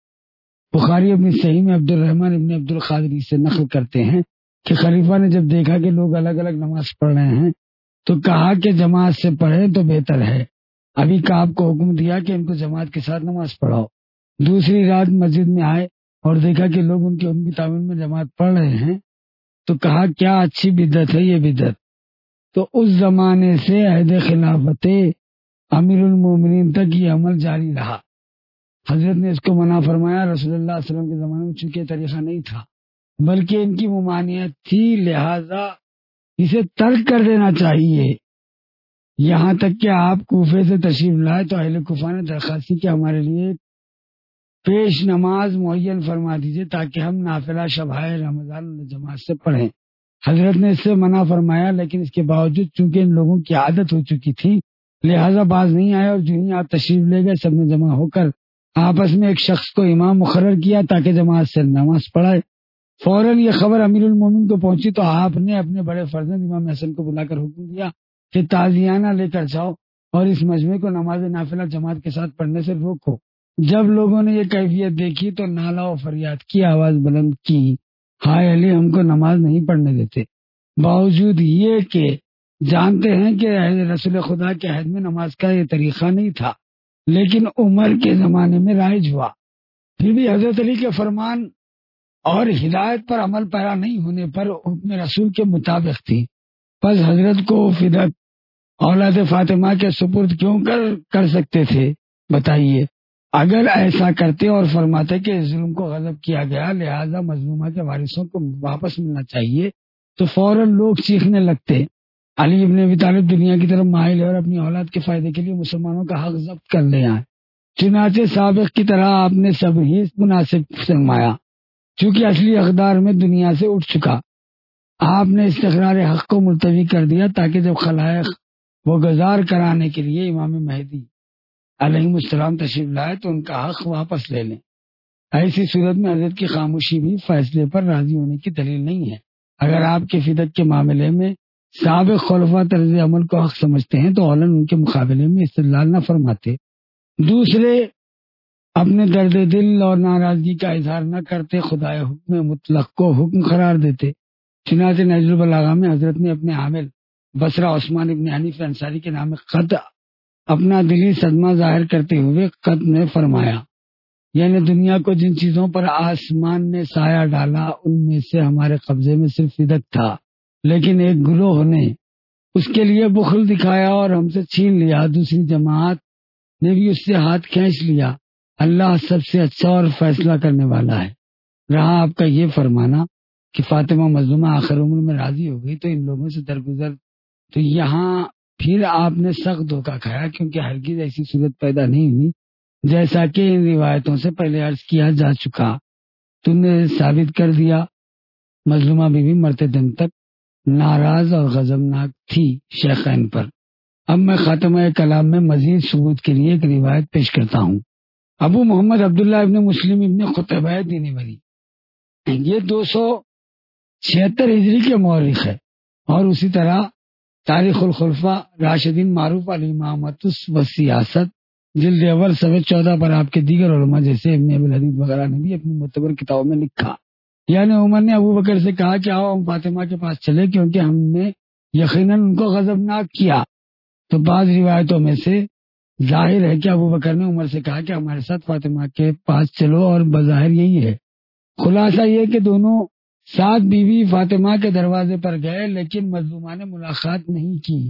بخاری اپنی صحیح میں عبد الرحمن ابن عبد القادری سے نقل کرتے ہیں کہ خلیفہ نے جب دیکھا کہ لوگ الگ الگ نماز پڑھ رہے ہیں تو کہا کہ جماعت سے پڑھیں تو بہتر ہے۔ ابھی کعب کو حکم دیا کہ ان کو جماعت کے ساتھ نماز پڑھاؤ۔ دوسری رات مسجد میں آئے اور دیکھا کہ لوگ ان کی ان کی تعمیر میں جماعت پڑھ رہے ہیں تو کہا کیا اچھی بدعت ہے یہ بدعت۔ تو اس زمانے سے عہد خلافت امیر المومنین تک یہ عمل جاری رہا۔ حضرت نے اس کو منع فرمایا۔ رسول اللہ صلی اللہ علیہ وسلم کے زمانے میں چونکہ طریقہ نہیں تھا بلکہ ان کی ممانعت تھی، لہذا اسے ترک کر دینا چاہیے۔ یہاں تک کہ آپ کوفے سے تشریف لائے تو اہل کوفہ نے درخواست کی کہ ہمارے لیے پیش نماز معین فرما دیجیے تاکہ ہم نافلہ شبہائے رمضان جماعت سے پڑھیں۔ حضرت نے اس سے منع فرمایا، لیکن اس کے باوجود چونکہ ان لوگوں کی عادت ہو چکی تھی لہذا باز نہیں آئے، اور جو ہی آپ تشریف لے گئے سب نے جمع ہو کر آپس میں ایک شخص کو امام مقرر کیا تاکہ جماعت سے نماز پڑھائے۔ فوراً یہ خبر امیر المومنین کو پہنچی تو آپ نے اپنے بڑے فرزند امام حسن کو بلا کر حکم دیا کہ تازیانہ لے کر جاؤ اور اس مجمع کو نماز نافلہ جماعت کے ساتھ پڑھنے سے روکو۔ جب لوگوں نے یہ کیفیت دیکھی تو نالا و فریاد کی آواز بلند کی، ہائے علی، ہم کو نماز نہیں پڑھنے دیتے، باوجود یہ کہ جانتے ہیں کہ رسول خدا کے عہد میں نماز کا یہ طریقہ نہیں تھا، لیکن عمر کے زمانے میں رائج ہوا۔ پھر بھی حضرت علی کے فرمان اور ہدایت پر عمل پیرا نہیں ہونے پر حکم رسول کے مطابق تھی۔ پس حضرت کو فدق اولاد فاطمہ کے سپرد کیوں کر کر سکتے تھے؟ بتائیے۔ اگر ایسا کرتے اور فرماتے کہ اس ظلم کو غضب کیا گیا لہذا مظلومہ کے وارثوں کو واپس ملنا چاہیے تو فوراً لوگ چیخنے لگتے، علی ابن ابی طالب دنیا کی طرف مائل ہے اور اپنی اولاد کے فائدے کے لیے مسلمانوں کا حق ضبط کر لے آئے۔ چنانچہ سابق کی طرح آپ نے سب ہی مناسب فرمایا، چونکہ اصلی اقدار میں دنیا سے اٹھ چکا، آپ نے استقرار حق کو ملتوی کر دیا تاکہ جب خلائق وہ گزار کرانے کے لیے امام مہدی علیہ السلام تشریف لائے تو ان کا حق واپس لے لیں۔ ایسی صورت میں حضرت کی خاموشی بھی فیصلے پر راضی ہونے کی دلیل نہیں ہے۔ اگر آپ کے فدق کے معاملے میں سابق خلفاء طرز عمل کو حق سمجھتے ہیں تو اولاً ان کے مقابلے میں استدلال نہ فرماتے، دوسرے اپنے درد دل اور ناراضگی کا اظہار نہ کرتے، خدائے حکم مطلق کو حکم قرار دیتے۔ چنانچہ نہج البلاغہ میں حضرت نے اپنے عامل بصرہ عثمان ابن حنیف انصاری کے نام خط اپنا دلی صدمہ ظاہر کرتے ہوئے خط میں فرمایا، یعنی دنیا کو جن چیزوں پر آسمان نے سایہ ڈالا ان میں سے ہمارے قبضے میں صرف فدق تھا، لیکن ایک گروہ نے اس کے لیے بخل دکھایا اور ہم سے چھین لیا، دوسری جماعت نے بھی اس سے ہاتھ کھینچ لیا۔ اللہ سب سے اچھا اور فیصلہ کرنے والا ہے۔ رہا آپ کا یہ فرمانا کہ فاطمہ مظلومہ آخر عمر میں راضی ہو گئی تو ان لوگوں سے درگزر، تو یہاں پھر آپ نے سخت دھوکہ کھایا، کیونکہ ہرگز ایسی صورت پیدا نہیں ہوئی جیسا کہ ان روایتوں سے پہلے عرض کیا جا چکا۔ تم نے ثابت کر دیا مظلومہ بی بی مرتے دم تک ناراض اور غضبناک تھی شیخین پر۔ اب میں خاتمہ کلام میں مزید ثبوت کے لیے ایک روایت پیش کرتا ہوں۔ ابو محمد عبداللہ ابن مسلم ابن قتیبہ دینوری، یہ دو سو چھہتر ہجری کے مورخ ہے، اور اسی طرح تاریخ الخلفاء راشدین معروف الامامۃ و سیاست جلد اول صفحہ چودہ پر آپ کے دیگر علماء جیسے ابن ابی الحدیث وغیرہ نے بھی اپنی معتبر کتابوں میں لکھا، یعنی عمر نے ابو بکر سے کہا کہ آؤ ہم فاطمہ کے پاس چلے کیونکہ ہم نے یقیناً ان کو غضبناک کیا۔ تو بعض روایتوں میں سے ظاہر ہے کہ ابو بکر نے عمر سے کہا کہ ہمارے ساتھ فاطمہ کے پاس چلو، اور بظاہر یہی ہے۔ خلاصہ یہ کہ دونوں ساتھ بیوی فاطمہ کے دروازے پر گئے، لیکن مظلومہ نے ملاقات نہیں کی۔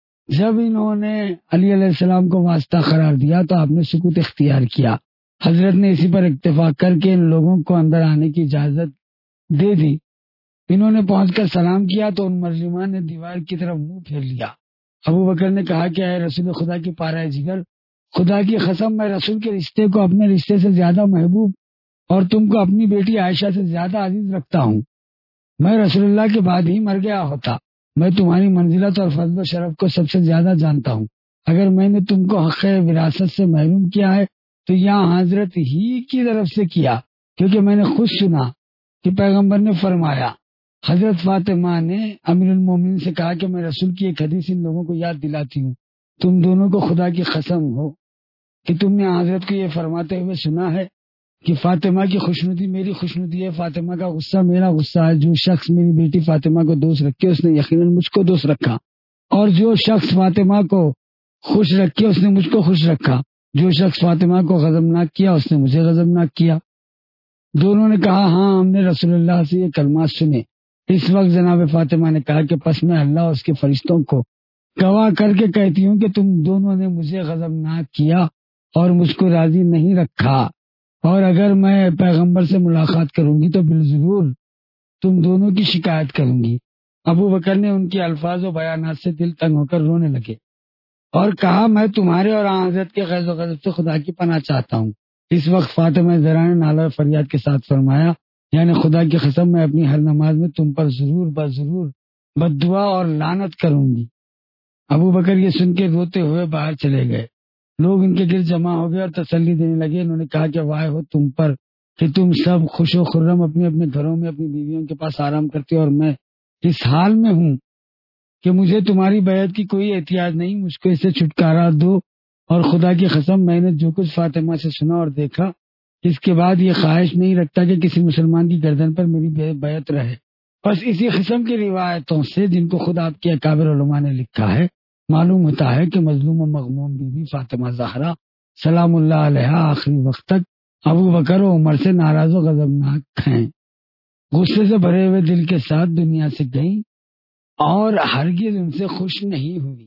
جب انہوں نے علی علیہ السلام کو واسطہ قرار دیا تو آپ نے سکوت اختیار کیا۔ حضرت نے اسی پر اتفاق کر کے ان لوگوں کو اندر آنے کی اجازت دے دی۔ انہوں نے پہنچ کر سلام کیا تو ان مظلومہ نے دیوار کی طرف منہ پھیر لیا۔ ابو بکر نے کہا کہ اے رسول خدا کی پارہ جگر، خدا کی قسم میں رسول کے رشتے کو اپنے رشتے سے زیادہ محبوب اور تم کو اپنی بیٹی عائشہ سے زیادہ عزیز رکھتا ہوں۔ میں رسول اللہ کے بعد ہی مر گیا ہوتا۔ میں تمہاری منزلت اور فضل و شرف کو سب سے زیادہ جانتا ہوں۔ اگر میں نے تم کو حق وراثت سے محروم کیا ہے تو یہاں حضرت ہی کی طرف سے کیا، کیونکہ میں نے خود سنا کہ پیغمبر نے فرمایا۔ حضرت فاطمہ نے امیر المومنین سے کہا کہ میں رسول کی ایک حدیث ان لوگوں کو یاد دلاتی ہوں، تم دونوں کو خدا کی قسم ہو کہ تم نے حضرت کو یہ فرماتے ہوئے سنا ہے کہ فاطمہ کی خوشنودی میری خوشنودی ہے، فاطمہ کا غصہ میرا غصہ ہے۔ جو شخص میری بیٹی فاطمہ کو دوست رکھے اس نے یقیناً مجھ کو دوست رکھا، اور جو شخص فاطمہ کو خوش رکھے اس نے مجھ کو خوش رکھا۔ جو شخص فاطمہ کو غضبناک کیا اس نے مجھے غضبناک کیا۔ دونوں نے کہا ہاں ہم نے رسول اللہ سے یہ کلمات سنے۔ اس وقت جناب فاطمہ نے کہا کہ پس میں اللہ اور اس کے فرشتوں کو گواہ کر کے کہتی ہوں کہ تم دونوں نے مجھے غضبناک کیا اور مجھ کو راضی نہیں رکھا، اور اگر میں پیغمبر سے ملاقات کروں گی تو بالضرور تم دونوں کی شکایت کروں گی۔ ابو بکر نے ان کے الفاظ و بیانات سے دل تنگ ہو کر رونے لگے اور کہا میں تمہارے اور حضرت کے غیظ و غضب سے خدا کی پناہ چاہتا ہوں۔ اس وقت فاطمہ زہرا نے نالہ فریاد کے ساتھ فرمایا، یعنی خدا کی قسم میں اپنی ہر نماز میں تم پر ضرور بضرور بد دعا اور لعنت کروں گی۔ ابو بکر یہ سن کے روتے ہوئے باہر چلے گئے۔ لوگ ان کے گرد جمع ہو گئے اور تسلی دینے لگے۔ انہوں نے کہا کہ وائے ہو تم پر کہ تم سب خوش و خرم اپنے اپنے گھروں میں اپنی بیویوں کے پاس آرام کرتے اور میں اس حال میں ہوں کہ مجھے تمہاری بیعت کی کوئی احتیاط نہیں، مجھ کو اس سے چھٹکارا دو، اور خدا کی قسم میں نے جو کچھ فاطمہ سے سنا اور دیکھا، اس کے بعد یہ خواہش نہیں رکھتا کہ کسی مسلمان کی گردن پر میری بیعت رہے۔ بس اسی قسم کی روایتوں سے، جن کو خود آپ کے اکابر علماء نے لکھا ہے، معلوم ہوتا ہے کہ مظلوم و مغموم بی بی فاطمہ زہرا سلام اللہ علیہ آخری وقت تک ابو بکر و عمر سے ناراض و غضبناک ہیں، غصے سے بھرے ہوئے دل کے ساتھ دنیا سے گئیں اور ہرگز ان سے خوش نہیں ہوئی۔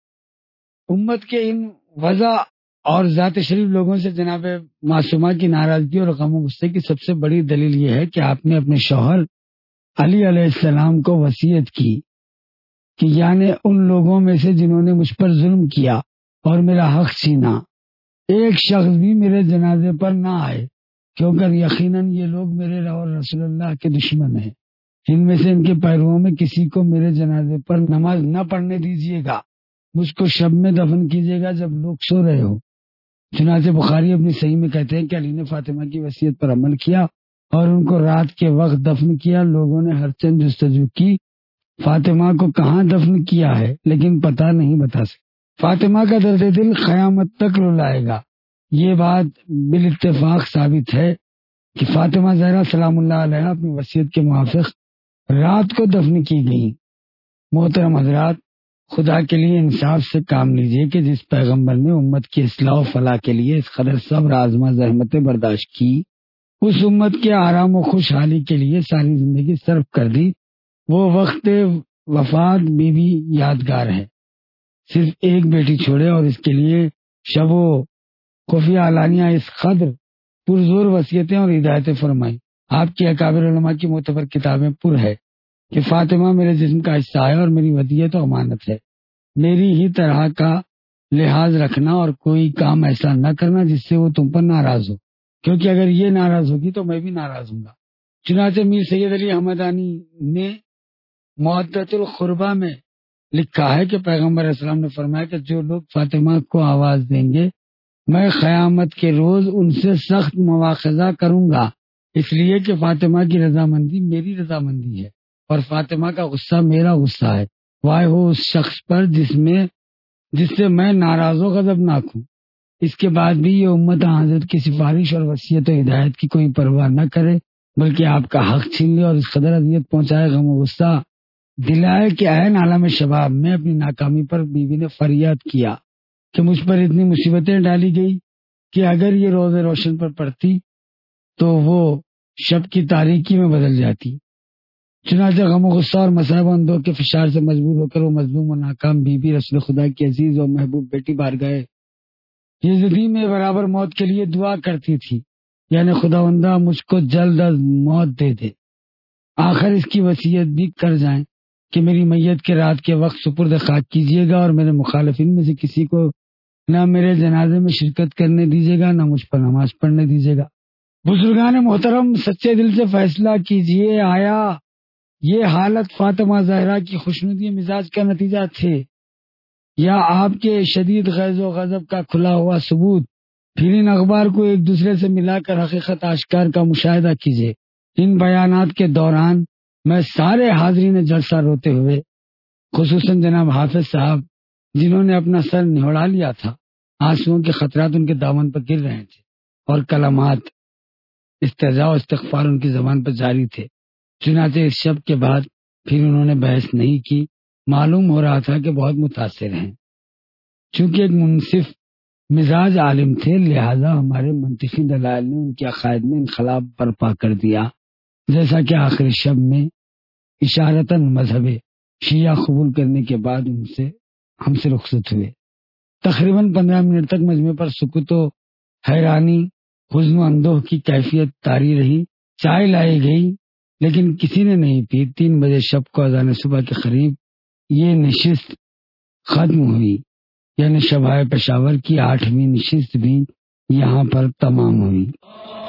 امت کے ان وضع اور ذات شریف لوگوں سے جناب معصومہ کی ناراضگی اور غم و غصے کی سب سے بڑی دلیل یہ ہے کہ آپ نے اپنے شوہر علی علیہ السلام کو وصیت کی کہ یعنی ان لوگوں میں سے جنہوں نے مجھ پر ظلم کیا اور میرا حق چھینا، ایک شخص بھی میرے جنازے پر نہ آئے، کیونکہ یقیناً یہ لوگ میرے اور رسول اللہ کے دشمن ہیں۔ ان میں سے ان کے پیرووں میں کسی کو میرے جنازے پر نماز نہ پڑھنے دیجیے گا، مجھ کو شب میں دفن کیجیے گا جب لوگ سو رہے ہو۔ چنانچہ بخاری اپنی صحیح میں کہتے ہیں کہ علی نے فاطمہ کی وصیت پر عمل کیا اور ان کو رات کے وقت دفن کیا۔ لوگوں نے ہر چند جستجو کی فاطمہ کو کہاں دفن کیا ہے، لیکن پتہ نہیں بتا سکتے۔ فاطمہ کا درد دل قیامت تک رلائے گا۔ یہ بات بالاتفاق ثابت ہے کہ فاطمہ زہرا سلام اللہ علیہ اپنی وصیت کے موافق رات کو دفن کی گئیں۔ محترم حضرات، خدا کے لیے انصاف سے کام لیجیے کہ جس پیغمبر نے امت کی اصلاح و فلاح کے لیے اس قدر صبر آزما زحمتیں برداشت کی، اس امت کے آرام و خوشحالی کے لیے ساری زندگی صرف کر دی، وہ وقت وفات بی بی یادگار ہے۔ صرف ایک بیٹی چھوڑے اور اس کے لیے شب و خفیہ علانیہ اس قدر پرزور وصیتیں اور ہدایتیں فرمائیں۔ آپ کی اکابر علماء کی معتبر کتابیں پر ہے کہ فاطمہ میرے جسم کا حصہ ہے اور میری ودیعت و امانت ہے، میری ہی طرح کا لحاظ رکھنا اور کوئی کام ایسا نہ کرنا جس سے وہ تم پر ناراض ہو، کیونکہ اگر یہ ناراض ہوگی تو میں بھی ناراض ہوں گا۔ چنانچہ میر سید علی حمدانی نے مودۃ القربہ میں لکھا ہے کہ پیغمبر اسلام نے فرمایا کہ جو لوگ فاطمہ کو آواز دیں گے میں قیامت کے روز ان سے سخت مواخذہ کروں گا، اس لیے کہ فاطمہ کی رضامندی میری رضامندی ہے اور فاطمہ کا غصہ میرا غصہ ہے، وائے ہو اس شخص پر جس میں جس سے میں ناراض و غضبناک ہوں۔ اس کے بعد بھی یہ امت حضرت کی سفارش اور وصیت و ہدایت کی کوئی پرواہ نہ کرے، بلکہ آپ کا حق چھین لے اور اس قدر اذیت پہنچائے، غم و غصہ دلائے کہ عین عالم شباب میں اپنی ناکامی پر بیوی نے فریاد کیا کہ مجھ پر اتنی مصیبتیں ڈالی گئی کہ اگر یہ روز روشن پر پڑتی تو وہ شب کی تاریکی میں بدل جاتی۔ چنانچہ غم و غصہ اور مصائب و اندوہ کے فشار سے مجبور ہو کر وہ مظلوم و ناکام بی بی رسول خدا کی عزیز و محبوب بیٹی بار گئے یزدی میں برابر موت کے لیے دعا کرتی تھی، یعنی خداوندہ مجھ کو جلد از موت دے دے۔ آخر اس کی وصیت بھی کر جائیں کہ میری میت کے رات کے وقت سپرد خاک کیجیے گا اور میرے مخالفین میں سے کسی کو نہ میرے جنازے میں شرکت کرنے دیجیے گا، نہ مجھ پر نماز پڑھنے دیجیے گا۔ بزرگان محترم، سچے دل سے فیصلہ کیجیے، آیا یہ حالت فاطمہ زہرا کی خوشنودی مزاج کا نتیجہ تھے یا آپ کے شدید غیظ و غضب کا کھلا ہوا ثبوت؟ پھر ان اخبار کو ایک دوسرے سے ملا کر حقیقت آشکار کا مشاہدہ کیجیے۔ ان بیانات کے دوران میں سارے حاضرین جلسہ روتے ہوئے، خصوصاً جناب حافظ صاحب جنہوں نے اپنا سر نہوڑا لیا تھا، آنسوؤں کے خطرات ان کے دامن پر گر رہے تھے اور کلمات استہزاء و استغفار ان کی زبان پر جاری تھے۔ چنانچہ اس شب کے بعد پھر انہوں نے بحث نہیں کی۔ معلوم ہو رہا تھا کہ بہت متاثر ہیں۔ چونکہ ایک منصف مزاج عالم تھے، لہذا ہمارے منطقی دلائل نے ان کے عقائد میں انقلاب برپا کر دیا، جیسا کہ آخری شب میں اشارتاً مذہب شیعہ قبول کرنے کے بعد ان سے ہم سے رخصت ہوئے۔ تقریباً پندرہ منٹ تک مجمع پر سکوت و حیرانی، حزن و اندوہ کی کیفیت طاری رہی۔ چائے لائی گئی لیکن کسی نے نہیں پی۔ تین بجے شب کو اذان صبح کے قریب یہ نشست ختم ہوئی، یعنی شبائے پشاور کی آٹھویں نشست بھی یہاں پر تمام ہوئی۔